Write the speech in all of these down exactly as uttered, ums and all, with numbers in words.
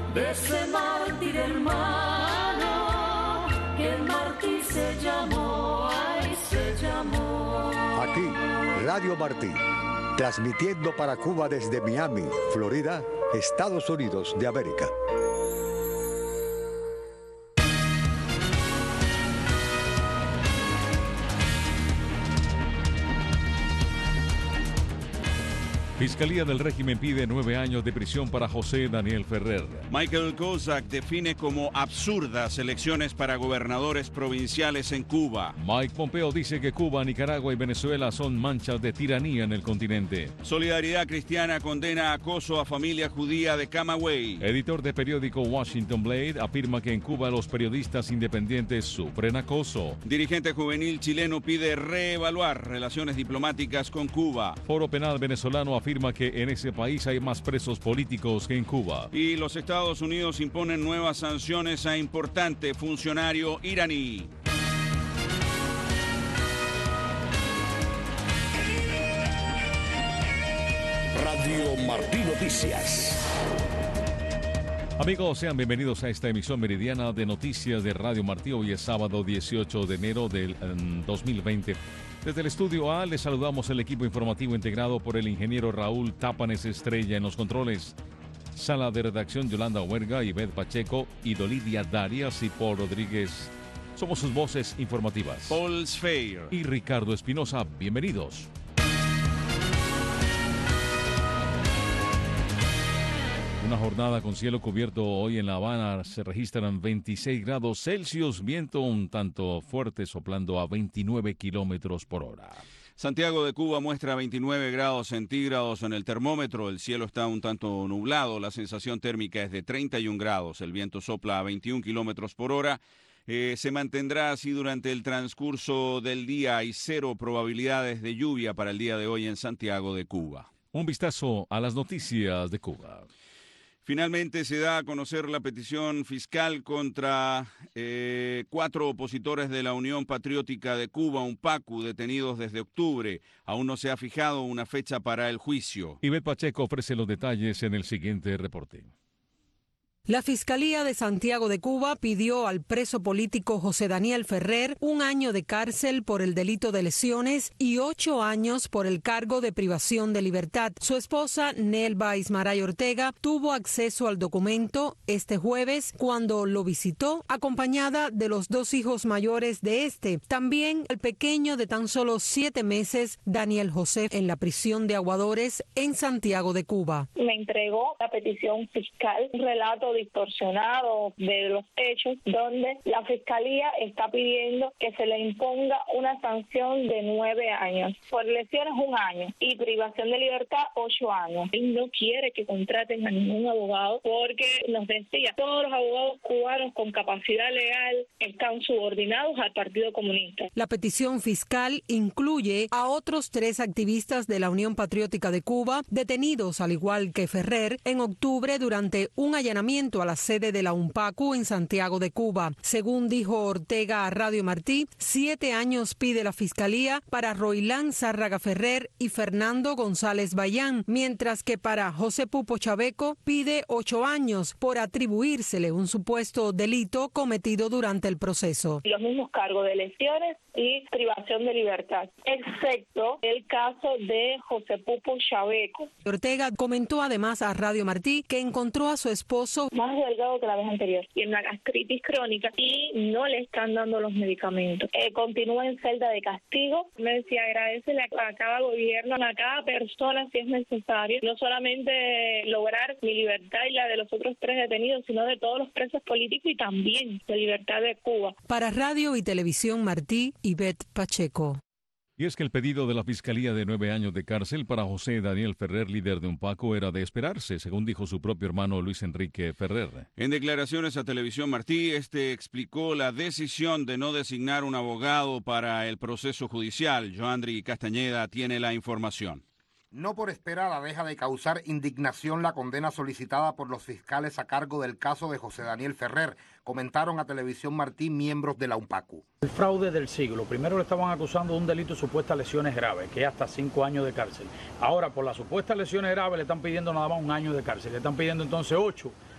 de ese mártir hermano, que Martí se llamó, ay, se llamó. Aquí, Radio Martí, transmitiendo para Cuba desde Miami, Florida, Estados Unidos de América. Fiscalía del régimen pide nueve años de prisión para José Daniel Ferrer. Michael Kozak define como absurdas elecciones para gobernadores provinciales en Cuba. Mike Pompeo dice que Cuba, Nicaragua y Venezuela son manchas de tiranía en el continente. Solidaridad Cristiana condena acoso a familia judía de Camagüey. Editor de periódico Washington Blade afirma que en Cuba los periodistas independientes sufren acoso. Dirigente juvenil chileno pide reevaluar relaciones diplomáticas con Cuba. Foro Penal venezolano afirma afirma que en ese país hay más presos políticos que en Cuba. Y los Estados Unidos imponen nuevas sanciones a importante funcionario iraní. Radio Martí Noticias. Amigos, sean bienvenidos a esta emisión meridiana de noticias de Radio Martí. Hoy es sábado dieciocho de enero del um, dos mil veinte. Desde el estudio A les saludamos el equipo informativo integrado por el ingeniero Raúl Tápanes Estrella en los controles. Sala de redacción Yolanda Huerga, Ivette Pacheco, Idolidia Darias y Paul Rodríguez. Somos sus voces informativas. Paul Sfeir y Ricardo Espinosa. Bienvenidos. Una jornada con cielo cubierto hoy en La Habana. Se registran veintiséis grados Celsius, viento un tanto fuerte soplando a veintinueve kilómetros por hora. Santiago de Cuba muestra veintinueve grados centígrados en el termómetro. El cielo está un tanto nublado. La sensación térmica es de treinta y un grados. El viento sopla a veintiún kilómetros por hora. Eh, se mantendrá así durante el transcurso del día. Hay cero probabilidades de lluvia para el día de hoy en Santiago de Cuba. Un vistazo a las noticias de Cuba. Finalmente se da a conocer la petición fiscal contra eh, cuatro opositores de la Unión Patriótica de Cuba, UNPACU, detenidos desde octubre. Aún no se ha fijado una fecha para el juicio. Ivette Pacheco ofrece los detalles en el siguiente reporte. La Fiscalía de Santiago de Cuba pidió al preso político José Daniel Ferrer un año de cárcel por el delito de lesiones y ocho años por el cargo de privación de libertad. Su esposa, Nelva Ismaray Ortega, tuvo acceso al documento este jueves cuando lo visitó, acompañada de los dos hijos mayores de este. También el pequeño de tan solo siete meses, Daniel José, en la prisión de Aguadores en Santiago de Cuba. Me entregó la petición fiscal, un relato distorsionado de los hechos, donde la Fiscalía está pidiendo que se le imponga una sanción de nueve años, por lesiones un año y privación de libertad ocho años. Él no quiere que contraten a ningún abogado porque nos decía, todos los abogados cubanos con capacidad legal están subordinados al Partido Comunista. La petición fiscal incluye a otros tres activistas de la Unión Patriótica de Cuba, detenidos al igual que Ferrer, en octubre durante un allanamiento a la sede de la UNPACU en Santiago de Cuba. Según dijo Ortega a Radio Martí, siete años pide la Fiscalía para Roilán Zárraga Ferrer y Fernando González Bayán, mientras que para José Pupo Chaveco pide ocho años por atribuírsele un supuesto delito cometido durante el proceso. Los mismos cargos de lesiones y privación de libertad, excepto el caso de José Pupo Chaveco. Ortega comentó además a Radio Martí que encontró a su esposo más delgado que la vez anterior y en una gastritis crónica y no le están dando los medicamentos. Eh, continúa en celda de castigo. Me decía, agradecele a cada gobierno, a cada persona si es necesario, no solamente lograr mi libertad y la de los otros tres detenidos, sino de todos los presos políticos y también de libertad de Cuba. Para Radio y Televisión Martí, Ivette Pacheco. Y es que el pedido de la Fiscalía de nueve años de cárcel para José Daniel Ferrer, líder de UNPACU, era de esperarse, según dijo su propio hermano Luis Enrique Ferrer. En declaraciones a Televisión Martí, este explicó la decisión de no designar un abogado para el proceso judicial. Joandri Castañeda tiene la información. No por esperada deja de causar indignación la condena solicitada por los fiscales a cargo del caso de José Daniel Ferrer, comentaron a Televisión Martí miembros de la UNPACU. El fraude del siglo. Primero le estaban acusando de un delito de supuestas lesiones graves, que es hasta cinco años de cárcel. Ahora, por las supuestas lesiones graves le están pidiendo nada más un año de cárcel. Le están pidiendo entonces ocho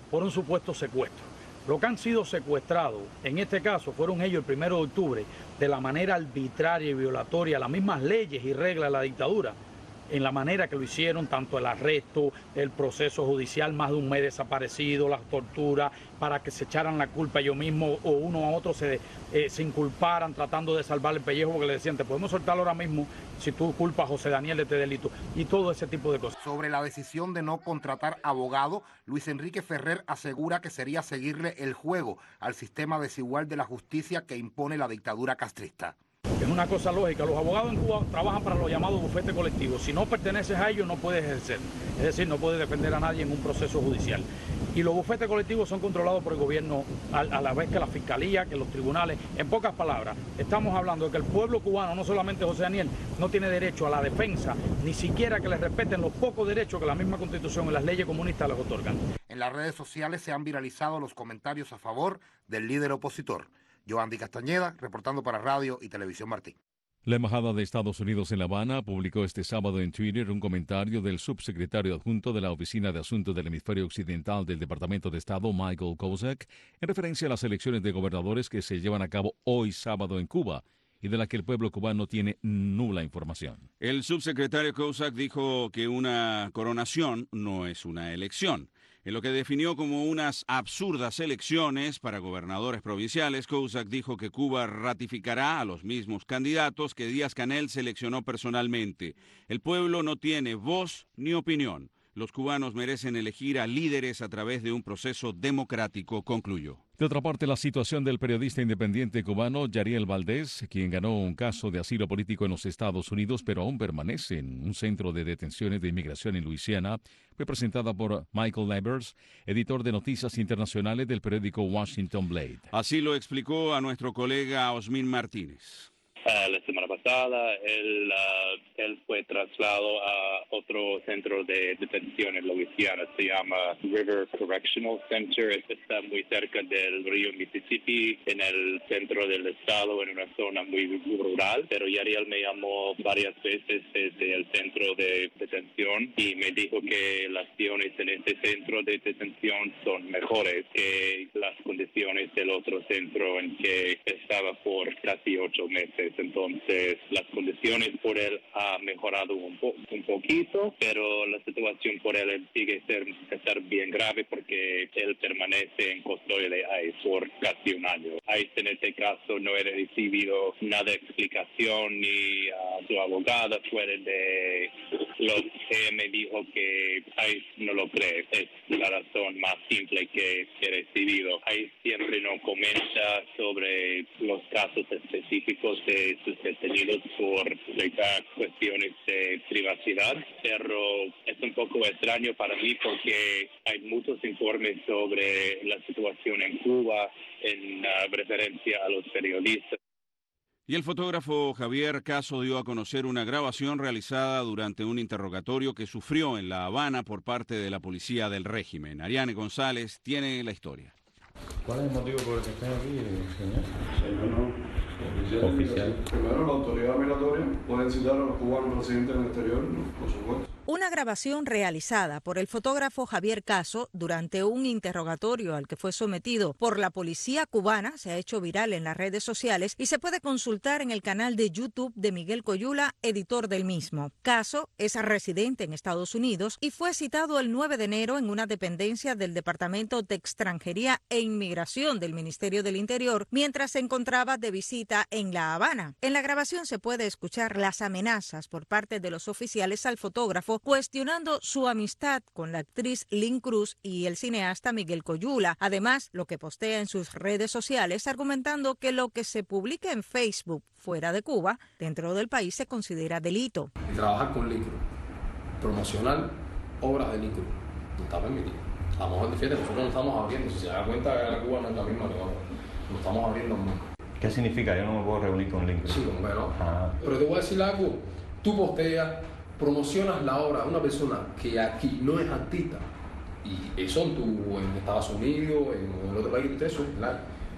por un supuesto secuestro. Los que han sido secuestrados, en este caso, fueron ellos el primero de octubre, de la manera arbitraria y violatoria a las mismas leyes y reglas de la dictadura, en la manera que lo hicieron, tanto el arresto, el proceso judicial, más de un mes desaparecido, las torturas, para que se echaran la culpa ellos mismos o uno a otro se, eh, se inculparan tratando de salvar el pellejo, porque le decían, te podemos soltar ahora mismo si tú culpas a José Daniel de este delito, y todo ese tipo de cosas. Sobre la decisión de no contratar abogado, Luis Enrique Ferrer asegura que sería seguirle el juego al sistema desigual de la justicia que impone la dictadura castrista. Es una cosa lógica, los abogados en Cuba trabajan para los llamados bufetes colectivos. Si no perteneces a ellos no puedes ejercer, es decir, no puedes defender a nadie en un proceso judicial. Y los bufetes colectivos son controlados por el gobierno a, a la vez que la fiscalía, que los tribunales. En pocas palabras, estamos hablando de que el pueblo cubano, no solamente José Daniel, no tiene derecho a la defensa, ni siquiera que les respeten los pocos derechos que la misma Constitución y las leyes comunistas les otorgan. En las redes sociales se han viralizado los comentarios a favor del líder opositor. Yoandi Castañeda, reportando para Radio y Televisión Martí. La Embajada de Estados Unidos en La Habana publicó este sábado en Twitter un comentario del subsecretario adjunto de la Oficina de Asuntos del Hemisferio Occidental del Departamento de Estado, Michael Kozak, en referencia a las elecciones de gobernadores que se llevan a cabo hoy sábado en Cuba y de la que el pueblo cubano tiene nula información. El subsecretario Kozak dijo que una coronación no es una elección. En lo que definió como unas absurdas elecciones para gobernadores provinciales, Kozak dijo que Cuba ratificará a los mismos candidatos que Díaz-Canel seleccionó personalmente. El pueblo no tiene voz ni opinión. Los cubanos merecen elegir a líderes a través de un proceso democrático, concluyó. De otra parte, la situación del periodista independiente cubano Yariel Valdés, quien ganó un caso de asilo político en los Estados Unidos, pero aún permanece en un centro de detenciones de inmigración en Luisiana, fue presentada por Michael Lebers, editor de noticias internacionales del periódico Washington Blade. Así lo explicó a nuestro colega Osmin Martínez. Uh, la semana pasada él, uh, él fue trasladado a otro centro de detención en Louisiana, se llama River Correctional Center, está muy cerca del río Mississippi, en el centro del estado, en una zona muy rural, pero Yariel me llamó varias veces desde el centro de detención y me dijo que las condiciones en este centro de detención son mejores que las condiciones del otro centro en que estaba por casi ocho meses. Entonces, las condiciones por él ha mejorado un, po un poquito, pero la situación por él sigue ser, estar bien grave porque él permanece en custodia de ICE por casi un año. ICE en este caso no ha recibido nada de explicación ni a su abogada fuera de lo que me dijo que ICE no lo cree. Es la razón más simple que he recibido. ICE siempre no comenta sobre los casos específicos de sus detenidos por cuestiones de privacidad, pero es un poco extraño para mí porque hay muchos informes sobre la situación en Cuba en uh, referencia a los periodistas. Y el fotógrafo Javier Caso dio a conocer una grabación realizada durante un interrogatorio que sufrió en La Habana por parte de la policía del régimen. Ariane González tiene la historia. ¿Cuál es el motivo por el que están aquí, señor? Señor, no. Oficial. Primero, la autoridad migratoria puede citar a los cubanos residentes en el exterior, ¿no? Por supuesto. Una grabación realizada por el fotógrafo Javier Caso durante un interrogatorio al que fue sometido por la policía cubana se ha hecho viral en las redes sociales y se puede consultar en el canal de YouTube de Miguel Coyula, editor del mismo. Caso es residente en Estados Unidos y fue citado el nueve de enero en una dependencia del Departamento de Extranjería e Inmigración del Ministerio del Interior mientras se encontraba de visita en La Habana. En la grabación se puede escuchar las amenazas por parte de los oficiales al fotógrafo cuestionando su amistad con la actriz Lynn Cruz y el cineasta Miguel Coyula. Además, lo que postea en sus redes sociales argumentando que lo que se publica en Facebook fuera de Cuba, dentro del país se considera delito. Y trabajar con Lynn Cruz, promocionar obras de Lynn Cruz, no está permitido. A lo mejor defiende, nosotros nos estamos abriendo, si se da cuenta que la Cuba no es la misma, nos estamos abriendo más. ¿Qué significa? Yo no me puedo reunir con Lynn Cruz. Sí, como que no. Ah. Pero te voy a decir algo, tú posteas, promocionas la obra de una persona que aquí no es artista y eso en, tu, en Estados Unidos, en el otro país, eso es like.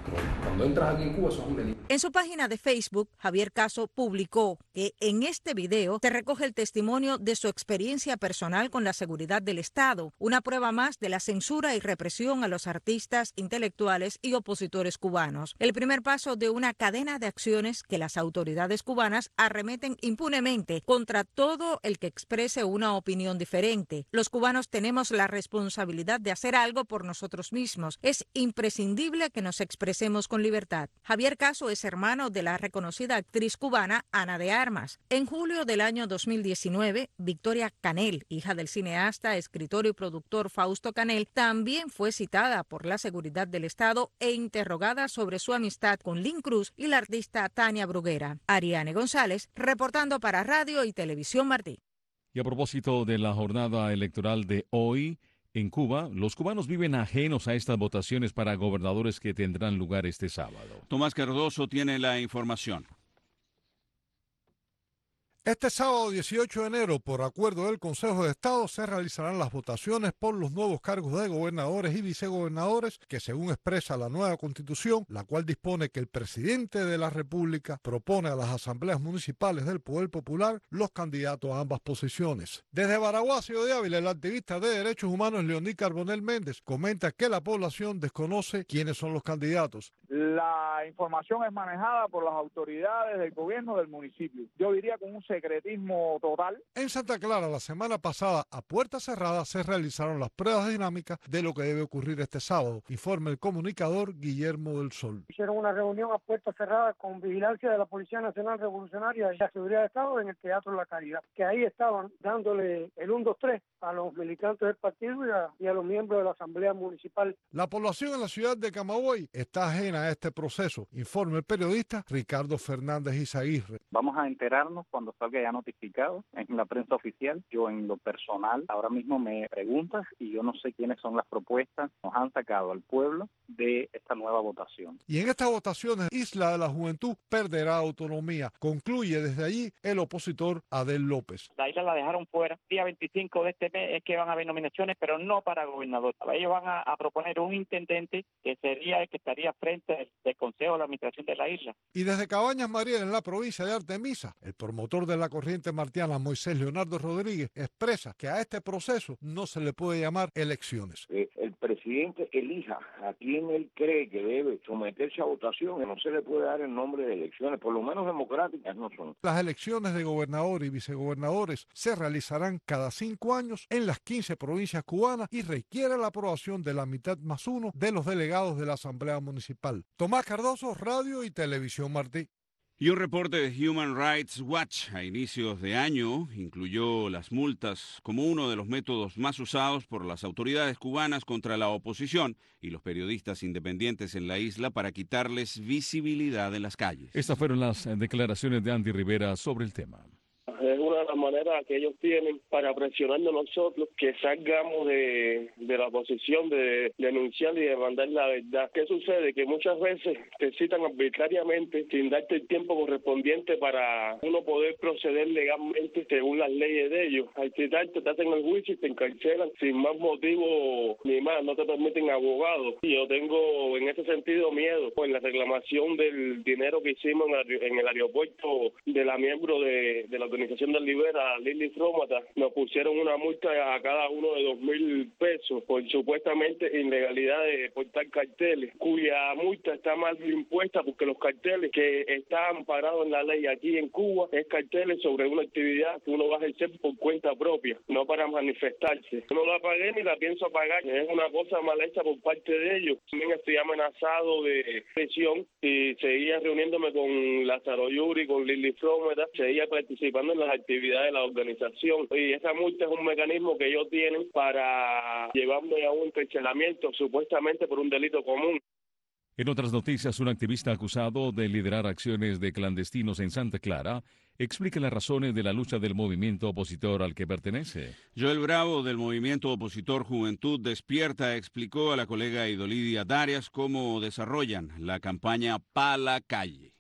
Pero cuando entras aquí en Cuba, eso es un delito. En su página de Facebook, Javier Caso publicó que en este video se recoge el testimonio de su experiencia personal con la seguridad del Estado, una prueba más de la censura y represión a los artistas, intelectuales y opositores cubanos. El primer paso de una cadena de acciones que las autoridades cubanas arremeten impunemente contra todo el que exprese una opinión diferente. Los cubanos tenemos la responsabilidad de hacer algo por nosotros mismos. Es imprescindible que nos expresemos con libertad. Javier Caso es hermano de la reconocida actriz cubana Ana de Armas. En julio del año dos mil diecinueve, Victoria Canel, hija del cineasta, escritor y productor Fausto Canel, también fue citada por la seguridad del Estado e interrogada sobre su amistad con Lynn Cruz y la artista Tania Bruguera. Ariane González, reportando para Radio y Televisión Martí. Y a propósito de la jornada electoral de hoy, en Cuba, los cubanos viven ajenos a estas votaciones para gobernadores que tendrán lugar este sábado. Tomás Cardoso tiene la información. Este sábado dieciocho de enero, por acuerdo del Consejo de Estado, se realizarán las votaciones por los nuevos cargos de gobernadores y vicegobernadores que, según expresa la nueva Constitución, la cual dispone que el presidente de la República propone a las asambleas municipales del Poder Popular los candidatos a ambas posiciones. Desde Baraguacio de Ávila, el activista de derechos humanos Leoní Carbonell Méndez comenta que la población desconoce quiénes son los candidatos. La información es manejada por las autoridades del gobierno del municipio. Yo diría con un secretismo total. En Santa Clara, la semana pasada, a puerta cerrada, se realizaron las pruebas dinámicas de lo que debe ocurrir este sábado, informa el comunicador Guillermo del Sol. Hicieron una reunión a puerta cerrada con vigilancia de la Policía Nacional Revolucionaria y la Seguridad de Estado en el Teatro La Caridad, que ahí estaban dándole el uno, dos, tres a los militantes del partido y a, y a los miembros de la Asamblea Municipal. La población en la ciudad de Camagüey está ajena a este proceso, informa el periodista Ricardo Fernández Izaguirre. Vamos a enterarnos cuando salga ya notificado en la prensa oficial. Yo en lo personal ahora mismo me preguntas y yo no sé quiénes son las propuestas que nos han sacado al pueblo de esta nueva votación. Y en estas votaciones Isla de la Juventud perderá autonomía, concluye desde allí el opositor Adel López. La isla la dejaron fuera. El día veinticinco de este mes es que van a haber nominaciones, pero no para gobernador. Ellos van a, a proponer un intendente que sería el que estaría frente del, del Consejo de la Administración de la isla. Y desde Cabañas Mariel, en la provincia de Artemisa, el promotor de la corriente martiana, Moisés Leonardo Rodríguez, expresa que a este proceso no se le puede llamar elecciones. Eh, el presidente elija a quien él cree que debe someterse a votación, no se le puede dar el nombre de elecciones, por lo menos democráticas no son. Las elecciones de gobernador y vicegobernadores se realizarán cada cinco años en las quince provincias cubanas y requiere la aprobación de la mitad más uno de los delegados de la Asamblea Municipal. Tomás Cardoso, Radio y Televisión Martí. Y un reporte de Human Rights Watch a inicios de año incluyó las multas como uno de los métodos más usados por las autoridades cubanas contra la oposición y los periodistas independientes en la isla para quitarles visibilidad en las calles. Estas fueron las declaraciones de Andy Rivera sobre el tema. Es una de las maneras que ellos tienen para presionarnos nosotros que salgamos de, de la posición de denunciar y demandar la verdad. ¿Qué sucede? Que muchas veces te citan arbitrariamente sin darte el tiempo correspondiente para uno poder proceder legalmente según las leyes de ellos. Al citarte te hacen el juicio y te encarcelan sin más motivo ni más, no te permiten abogados. Y yo tengo en ese sentido miedo por la reclamación del dinero que hicimos en el aeropuerto de la miembro de, de la organización del Libera, Lili Frómata. Nos pusieron una multa a cada uno de dos mil pesos por supuestamente ilegalidad de portar carteles, cuya multa está mal impuesta porque los carteles que están parados en la ley aquí en Cuba es carteles sobre una actividad que uno va a ejercer por cuenta propia, no para manifestarse. No la pagué ni la pienso pagar, es una cosa mal hecha por parte de ellos. También estoy amenazado de prisión y seguía reuniéndome con Lázaro Yuri, con Lili Frómata, seguía participando en las actividades de la organización y esa multa es un mecanismo que ellos tienen para llevarme a un encarcelamiento supuestamente por un delito común. En otras noticias, un activista acusado de liderar acciones de clandestinos en Santa Clara explica las razones de la lucha del movimiento opositor al que pertenece. Joel Bravo, del movimiento opositor Juventud Despierta, explicó a la colega Idolidia Darias cómo desarrollan la campaña Pa la Calle.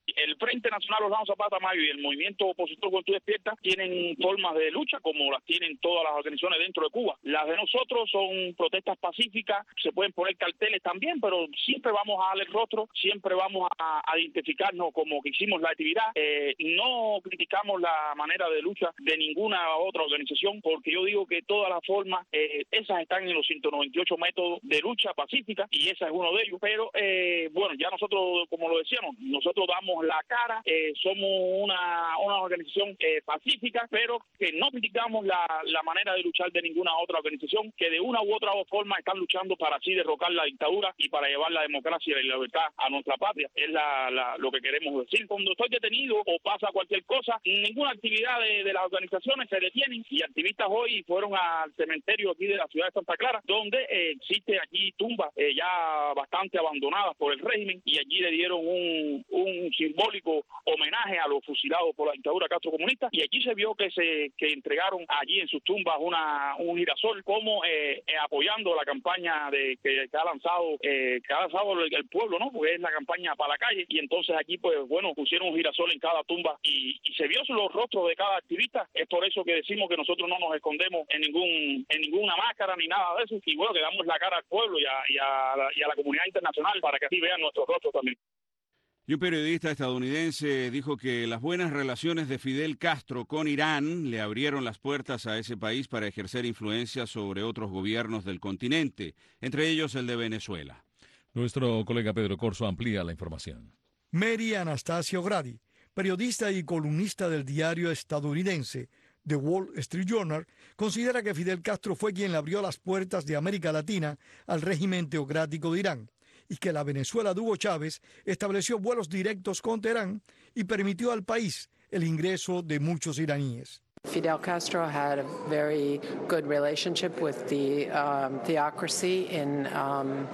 El Frente Nacional Orlando Zapata Mayo y el movimiento opositor Juventud Despierta tienen formas de lucha como las tienen todas las organizaciones dentro de Cuba. Las de nosotros son protestas pacíficas, se pueden poner carteles también, pero siempre vamos a darle el rostro, siempre vamos a, a identificarnos como que hicimos la actividad. Eh, no criticamos la manera de lucha de ninguna otra organización, porque yo digo que todas las formas, eh, esas están en los ciento noventa y ocho métodos de lucha pacífica y esa es uno de ellos. Pero eh, bueno, ya nosotros, como lo decíamos, nosotros damos la cara, eh, somos una, una organización eh, pacífica, pero que no criticamos la, la manera de luchar de ninguna otra organización que de una u otra forma están luchando para así derrocar la dictadura y para llevar la democracia y la libertad a nuestra patria. Es la, la, lo que queremos decir. Cuando estoy detenido o pasa cualquier cosa, ninguna actividad de, de las organizaciones se detiene y activistas hoy fueron al cementerio aquí de la ciudad de Santa Clara, donde eh, existe allí tumbas eh, ya bastante abandonadas por el régimen y allí le dieron un, un simbólico homenaje a los fusilados por la dictadura castrocomunista y allí se vio que se que entregaron allí en sus tumbas una un girasol como eh, eh, apoyando la campaña de que, que ha lanzado eh, que ha lanzado el, el pueblo, ¿no? Porque es la campaña para la calle y entonces aquí pues bueno pusieron un girasol en cada tumba y, y se vio los rostros de cada activista. Es por eso que decimos que nosotros no nos escondemos en ningún en ninguna máscara ni nada de eso y bueno que damos la cara al pueblo y a, y a, la, y a la comunidad internacional para que así vean nuestros rostros también. Y un periodista estadounidense dijo que las buenas relaciones de Fidel Castro con Irán le abrieron las puertas a ese país para ejercer influencia sobre otros gobiernos del continente, entre ellos el de Venezuela. Nuestro colega Pedro Corso amplía la información. Mary Anastasio Grady, periodista y columnista del diario estadounidense The Wall Street Journal, considera que Fidel Castro fue quien le abrió las puertas de América Latina al régimen teocrático de Irán, y que la Venezuela de Hugo Chávez estableció vuelos directos con Teherán y permitió al país el ingreso de muchos iraníes. Fidel Castro had a very good relationship with the um, theocracy in um,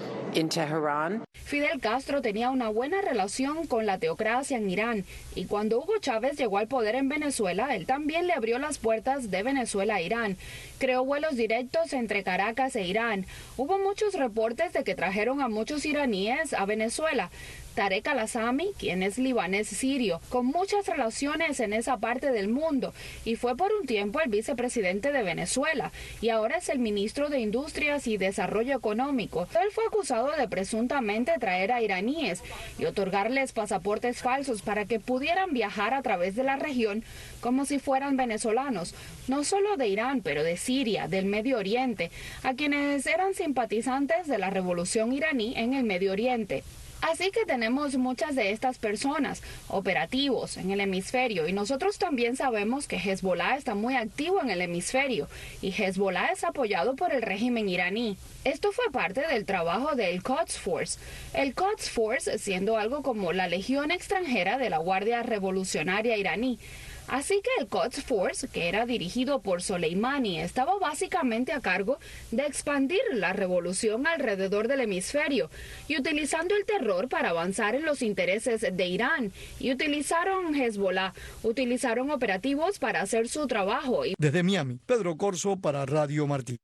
in Tehran. Fidel Castro tenía una buena relación con la teocracia en Irán y cuando Hugo Chávez llegó al poder en Venezuela, él también le abrió las puertas de Venezuela a Irán. Creó vuelos directos entre Caracas e Irán. Hubo muchos reportes de que trajeron a muchos iraníes a Venezuela. Tarek al-Assami, quien es libanés sirio, con muchas relaciones en esa parte del mundo y fue por un tiempo el vicepresidente de Venezuela y ahora es el ministro de Industrias y Desarrollo Económico. Él fue acusado de presuntamente traer a iraníes y otorgarles pasaportes falsos para que pudieran viajar a través de la región como si fueran venezolanos, no solo de Irán, pero de Siria, del Medio Oriente, a quienes eran simpatizantes de la revolución iraní en el Medio Oriente. Así que tenemos muchas de estas personas, operativos en el hemisferio, y nosotros también sabemos que Hezbollah está muy activo en el hemisferio, y Hezbollah es apoyado por el régimen iraní. Esto fue parte del trabajo del Quds Force. El Quds Force siendo algo como la legión extranjera de la Guardia Revolucionaria iraní. Así que el Quds Force, que era dirigido por Soleimani, estaba básicamente a cargo de expandir la revolución alrededor del hemisferio y utilizando el terror para avanzar en los intereses de Irán. Y utilizaron Hezbollah, utilizaron operativos para hacer su trabajo. Desde Miami, Pedro Corso para Radio Martí.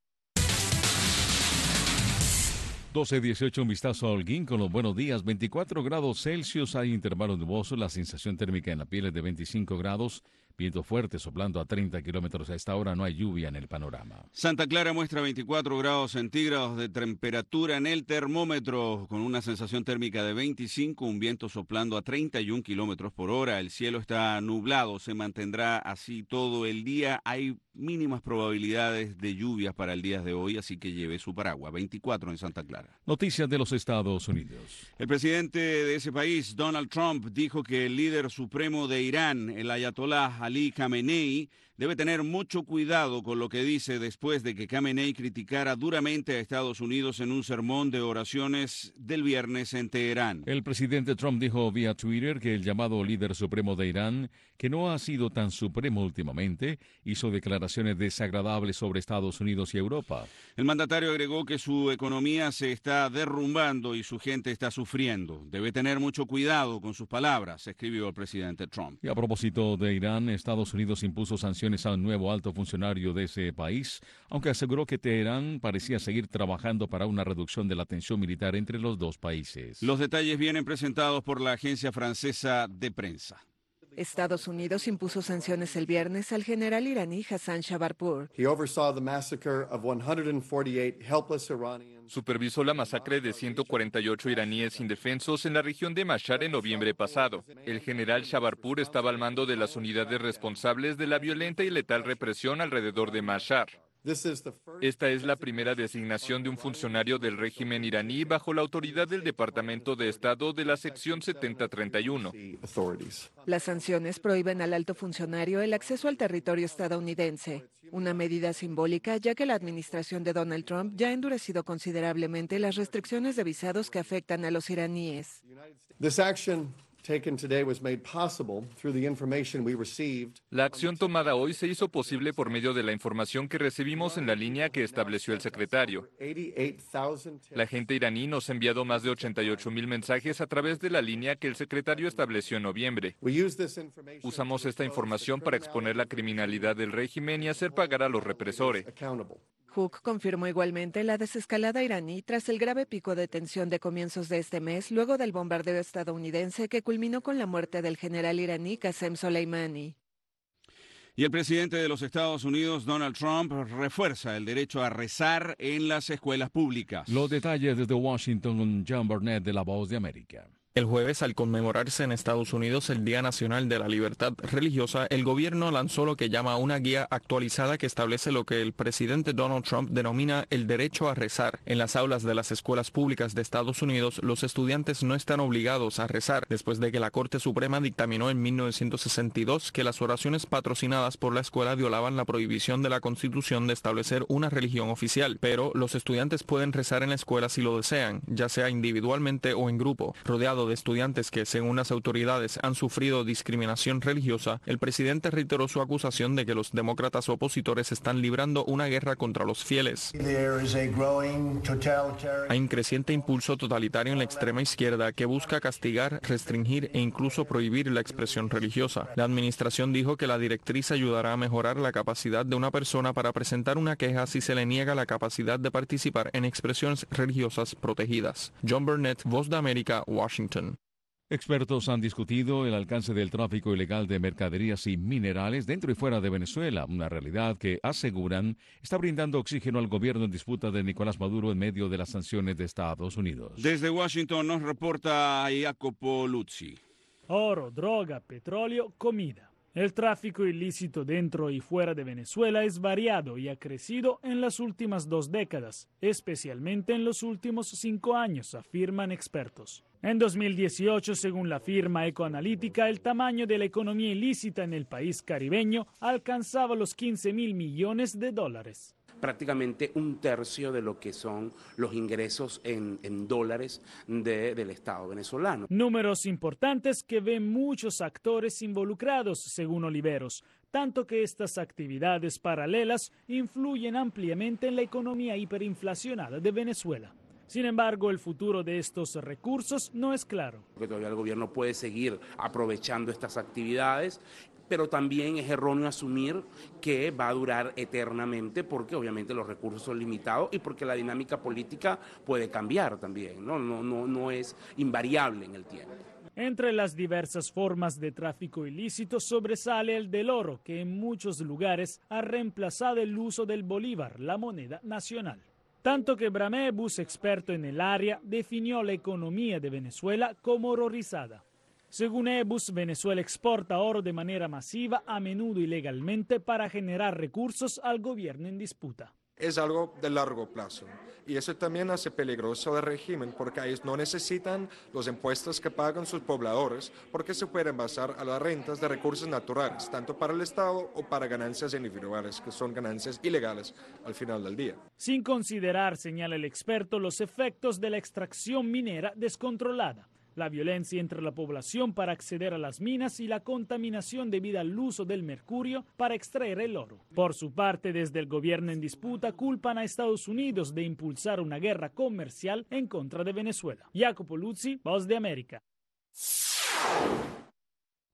doce dieciocho, un vistazo a Holguín con los buenos días. veinticuatro grados Celsius, hay intervalos nubosos, la sensación térmica en la piel es de veinticinco grados, viento fuerte soplando a treinta kilómetros a esta hora, no hay lluvia en el panorama. Santa Clara muestra veinticuatro grados centígrados de temperatura en el termómetro, con una sensación térmica de veinticinco, un viento soplando a treinta y un kilómetros por hora. El cielo está nublado, se mantendrá así todo el día. Hay mínimas probabilidades de lluvias para el día de hoy, así que lleve su paraguas. veinticuatro en Santa Clara. Noticias de los Estados Unidos. El presidente de ese país, Donald Trump, dijo que el líder supremo de Irán, el ayatolá Ali Khamenei, debe tener mucho cuidado con lo que dice después de que Khamenei criticara duramente a Estados Unidos en un sermón de oraciones del viernes en Teherán. El presidente Trump dijo vía Twitter que el llamado líder supremo de Irán, que no ha sido tan supremo últimamente, hizo declaraciones desagradables sobre Estados Unidos y Europa. El mandatario agregó que su economía se está derrumbando y su gente está sufriendo. Debe tener mucho cuidado con sus palabras, escribió el presidente Trump. Y a propósito de Irán, Estados Unidos impuso sanciones a un nuevo alto funcionario de ese país, aunque aseguró que Teherán parecía seguir trabajando para una reducción de la tensión militar entre los dos países. Los detalles vienen presentados por la agencia francesa de prensa. Estados Unidos impuso sanciones el viernes al general iraní Hassan Shabarpur. Supervisó la masacre de ciento cuarenta y ocho iraníes indefensos en la región de Mashhad en noviembre pasado. El general Shabarpur estaba al mando de las unidades responsables de la violenta y letal represión alrededor de Mashhad. Esta es la primera designación de un funcionario del régimen iraní bajo la autoridad del Departamento de Estado de la sección setenta treinta y uno. Las sanciones prohíben al alto funcionario el acceso al territorio estadounidense, una medida simbólica ya que la administración de Donald Trump ya ha endurecido considerablemente las restricciones de visados que afectan a los iraníes. La acción tomada hoy se hizo posible por medio de la información que recibimos en la línea que estableció el secretario. La gente iraní nos ha enviado más de ochenta y ocho mil mensajes a través de la línea que el secretario estableció en noviembre. Usamos esta información para exponer la criminalidad del régimen y hacer pagar a los represores. Hook confirmó igualmente la desescalada iraní tras el grave pico de tensión de comienzos de este mes, luego del bombardeo estadounidense que culminó con la muerte del general iraní Qasem Soleimani. Y el presidente de los Estados Unidos, Donald Trump, refuerza el derecho a rezar en las escuelas públicas. Los detalles desde Washington, John Burnett de La Voz de América. El jueves, al conmemorarse en Estados Unidos el Día Nacional de la Libertad Religiosa, el gobierno lanzó lo que llama una guía actualizada que establece lo que el presidente Donald Trump denomina el derecho a rezar. En las aulas de las escuelas públicas de Estados Unidos, los estudiantes no están obligados a rezar, después de que la Corte Suprema dictaminó en mil novecientos sesenta y dos que las oraciones patrocinadas por la escuela violaban la prohibición de la Constitución de establecer una religión oficial. Pero los estudiantes pueden rezar en la escuela si lo desean, ya sea individualmente o en grupo, rodeado de estudiantes que, según las autoridades, han sufrido discriminación religiosa. El presidente reiteró su acusación de que los demócratas opositores están librando una guerra contra los fieles. Hay un creciente impulso totalitario en la extrema izquierda que busca castigar, restringir e incluso prohibir la expresión religiosa. La administración dijo que la directriz ayudará a mejorar la capacidad de una persona para presentar una queja si se le niega la capacidad de participar en expresiones religiosas protegidas. John Burnett, Voz de América, Washington. Expertos han discutido el alcance del tráfico ilegal de mercaderías y minerales dentro y fuera de Venezuela, una realidad que, aseguran, está brindando oxígeno al gobierno en disputa de Nicolás Maduro en medio de las sanciones de Estados Unidos. Desde Washington nos reporta Jacopo Luzzi. Oro, droga, petróleo, comida. El tráfico ilícito dentro y fuera de Venezuela es variado y ha crecido en las últimas dos décadas, especialmente en los últimos cinco años, afirman expertos. En dos mil dieciocho, según la firma Ecoanalítica, el tamaño de la economía ilícita en el país caribeño alcanzaba los quince mil millones de dólares. Prácticamente un tercio de lo que son los ingresos en, en dólares de, del Estado venezolano. Números importantes que ven muchos actores involucrados, según Oliveros, tanto que estas actividades paralelas influyen ampliamente en la economía hiperinflacionada de Venezuela. Sin embargo, el futuro de estos recursos no es claro. Porque todavía el gobierno puede seguir aprovechando estas actividades, pero también es erróneo asumir que va a durar eternamente porque obviamente los recursos son limitados y porque la dinámica política puede cambiar también, ¿no? No, no, no es invariable en el tiempo. Entre las diversas formas de tráfico ilícito sobresale el del oro, que en muchos lugares ha reemplazado el uso del bolívar, la moneda nacional. Tanto que Bramebus, experto en el área, definió la economía de Venezuela como ororizada. Según Ebus, Venezuela exporta oro de manera masiva, a menudo ilegalmente, para generar recursos al gobierno en disputa. Es algo de largo plazo y eso también hace peligroso el régimen porque ellos no necesitan los impuestos que pagan sus pobladores porque se pueden basar a las rentas de recursos naturales, tanto para el Estado o para ganancias individuales, que son ganancias ilegales al final del día. Sin considerar, señala el experto, los efectos de la extracción minera descontrolada, la violencia entre la población para acceder a las minas y la contaminación debida al uso del mercurio para extraer el oro. Por su parte, desde el gobierno en disputa culpan a Estados Unidos de impulsar una guerra comercial en contra de Venezuela. Jacopo Luzzi, Voz de América.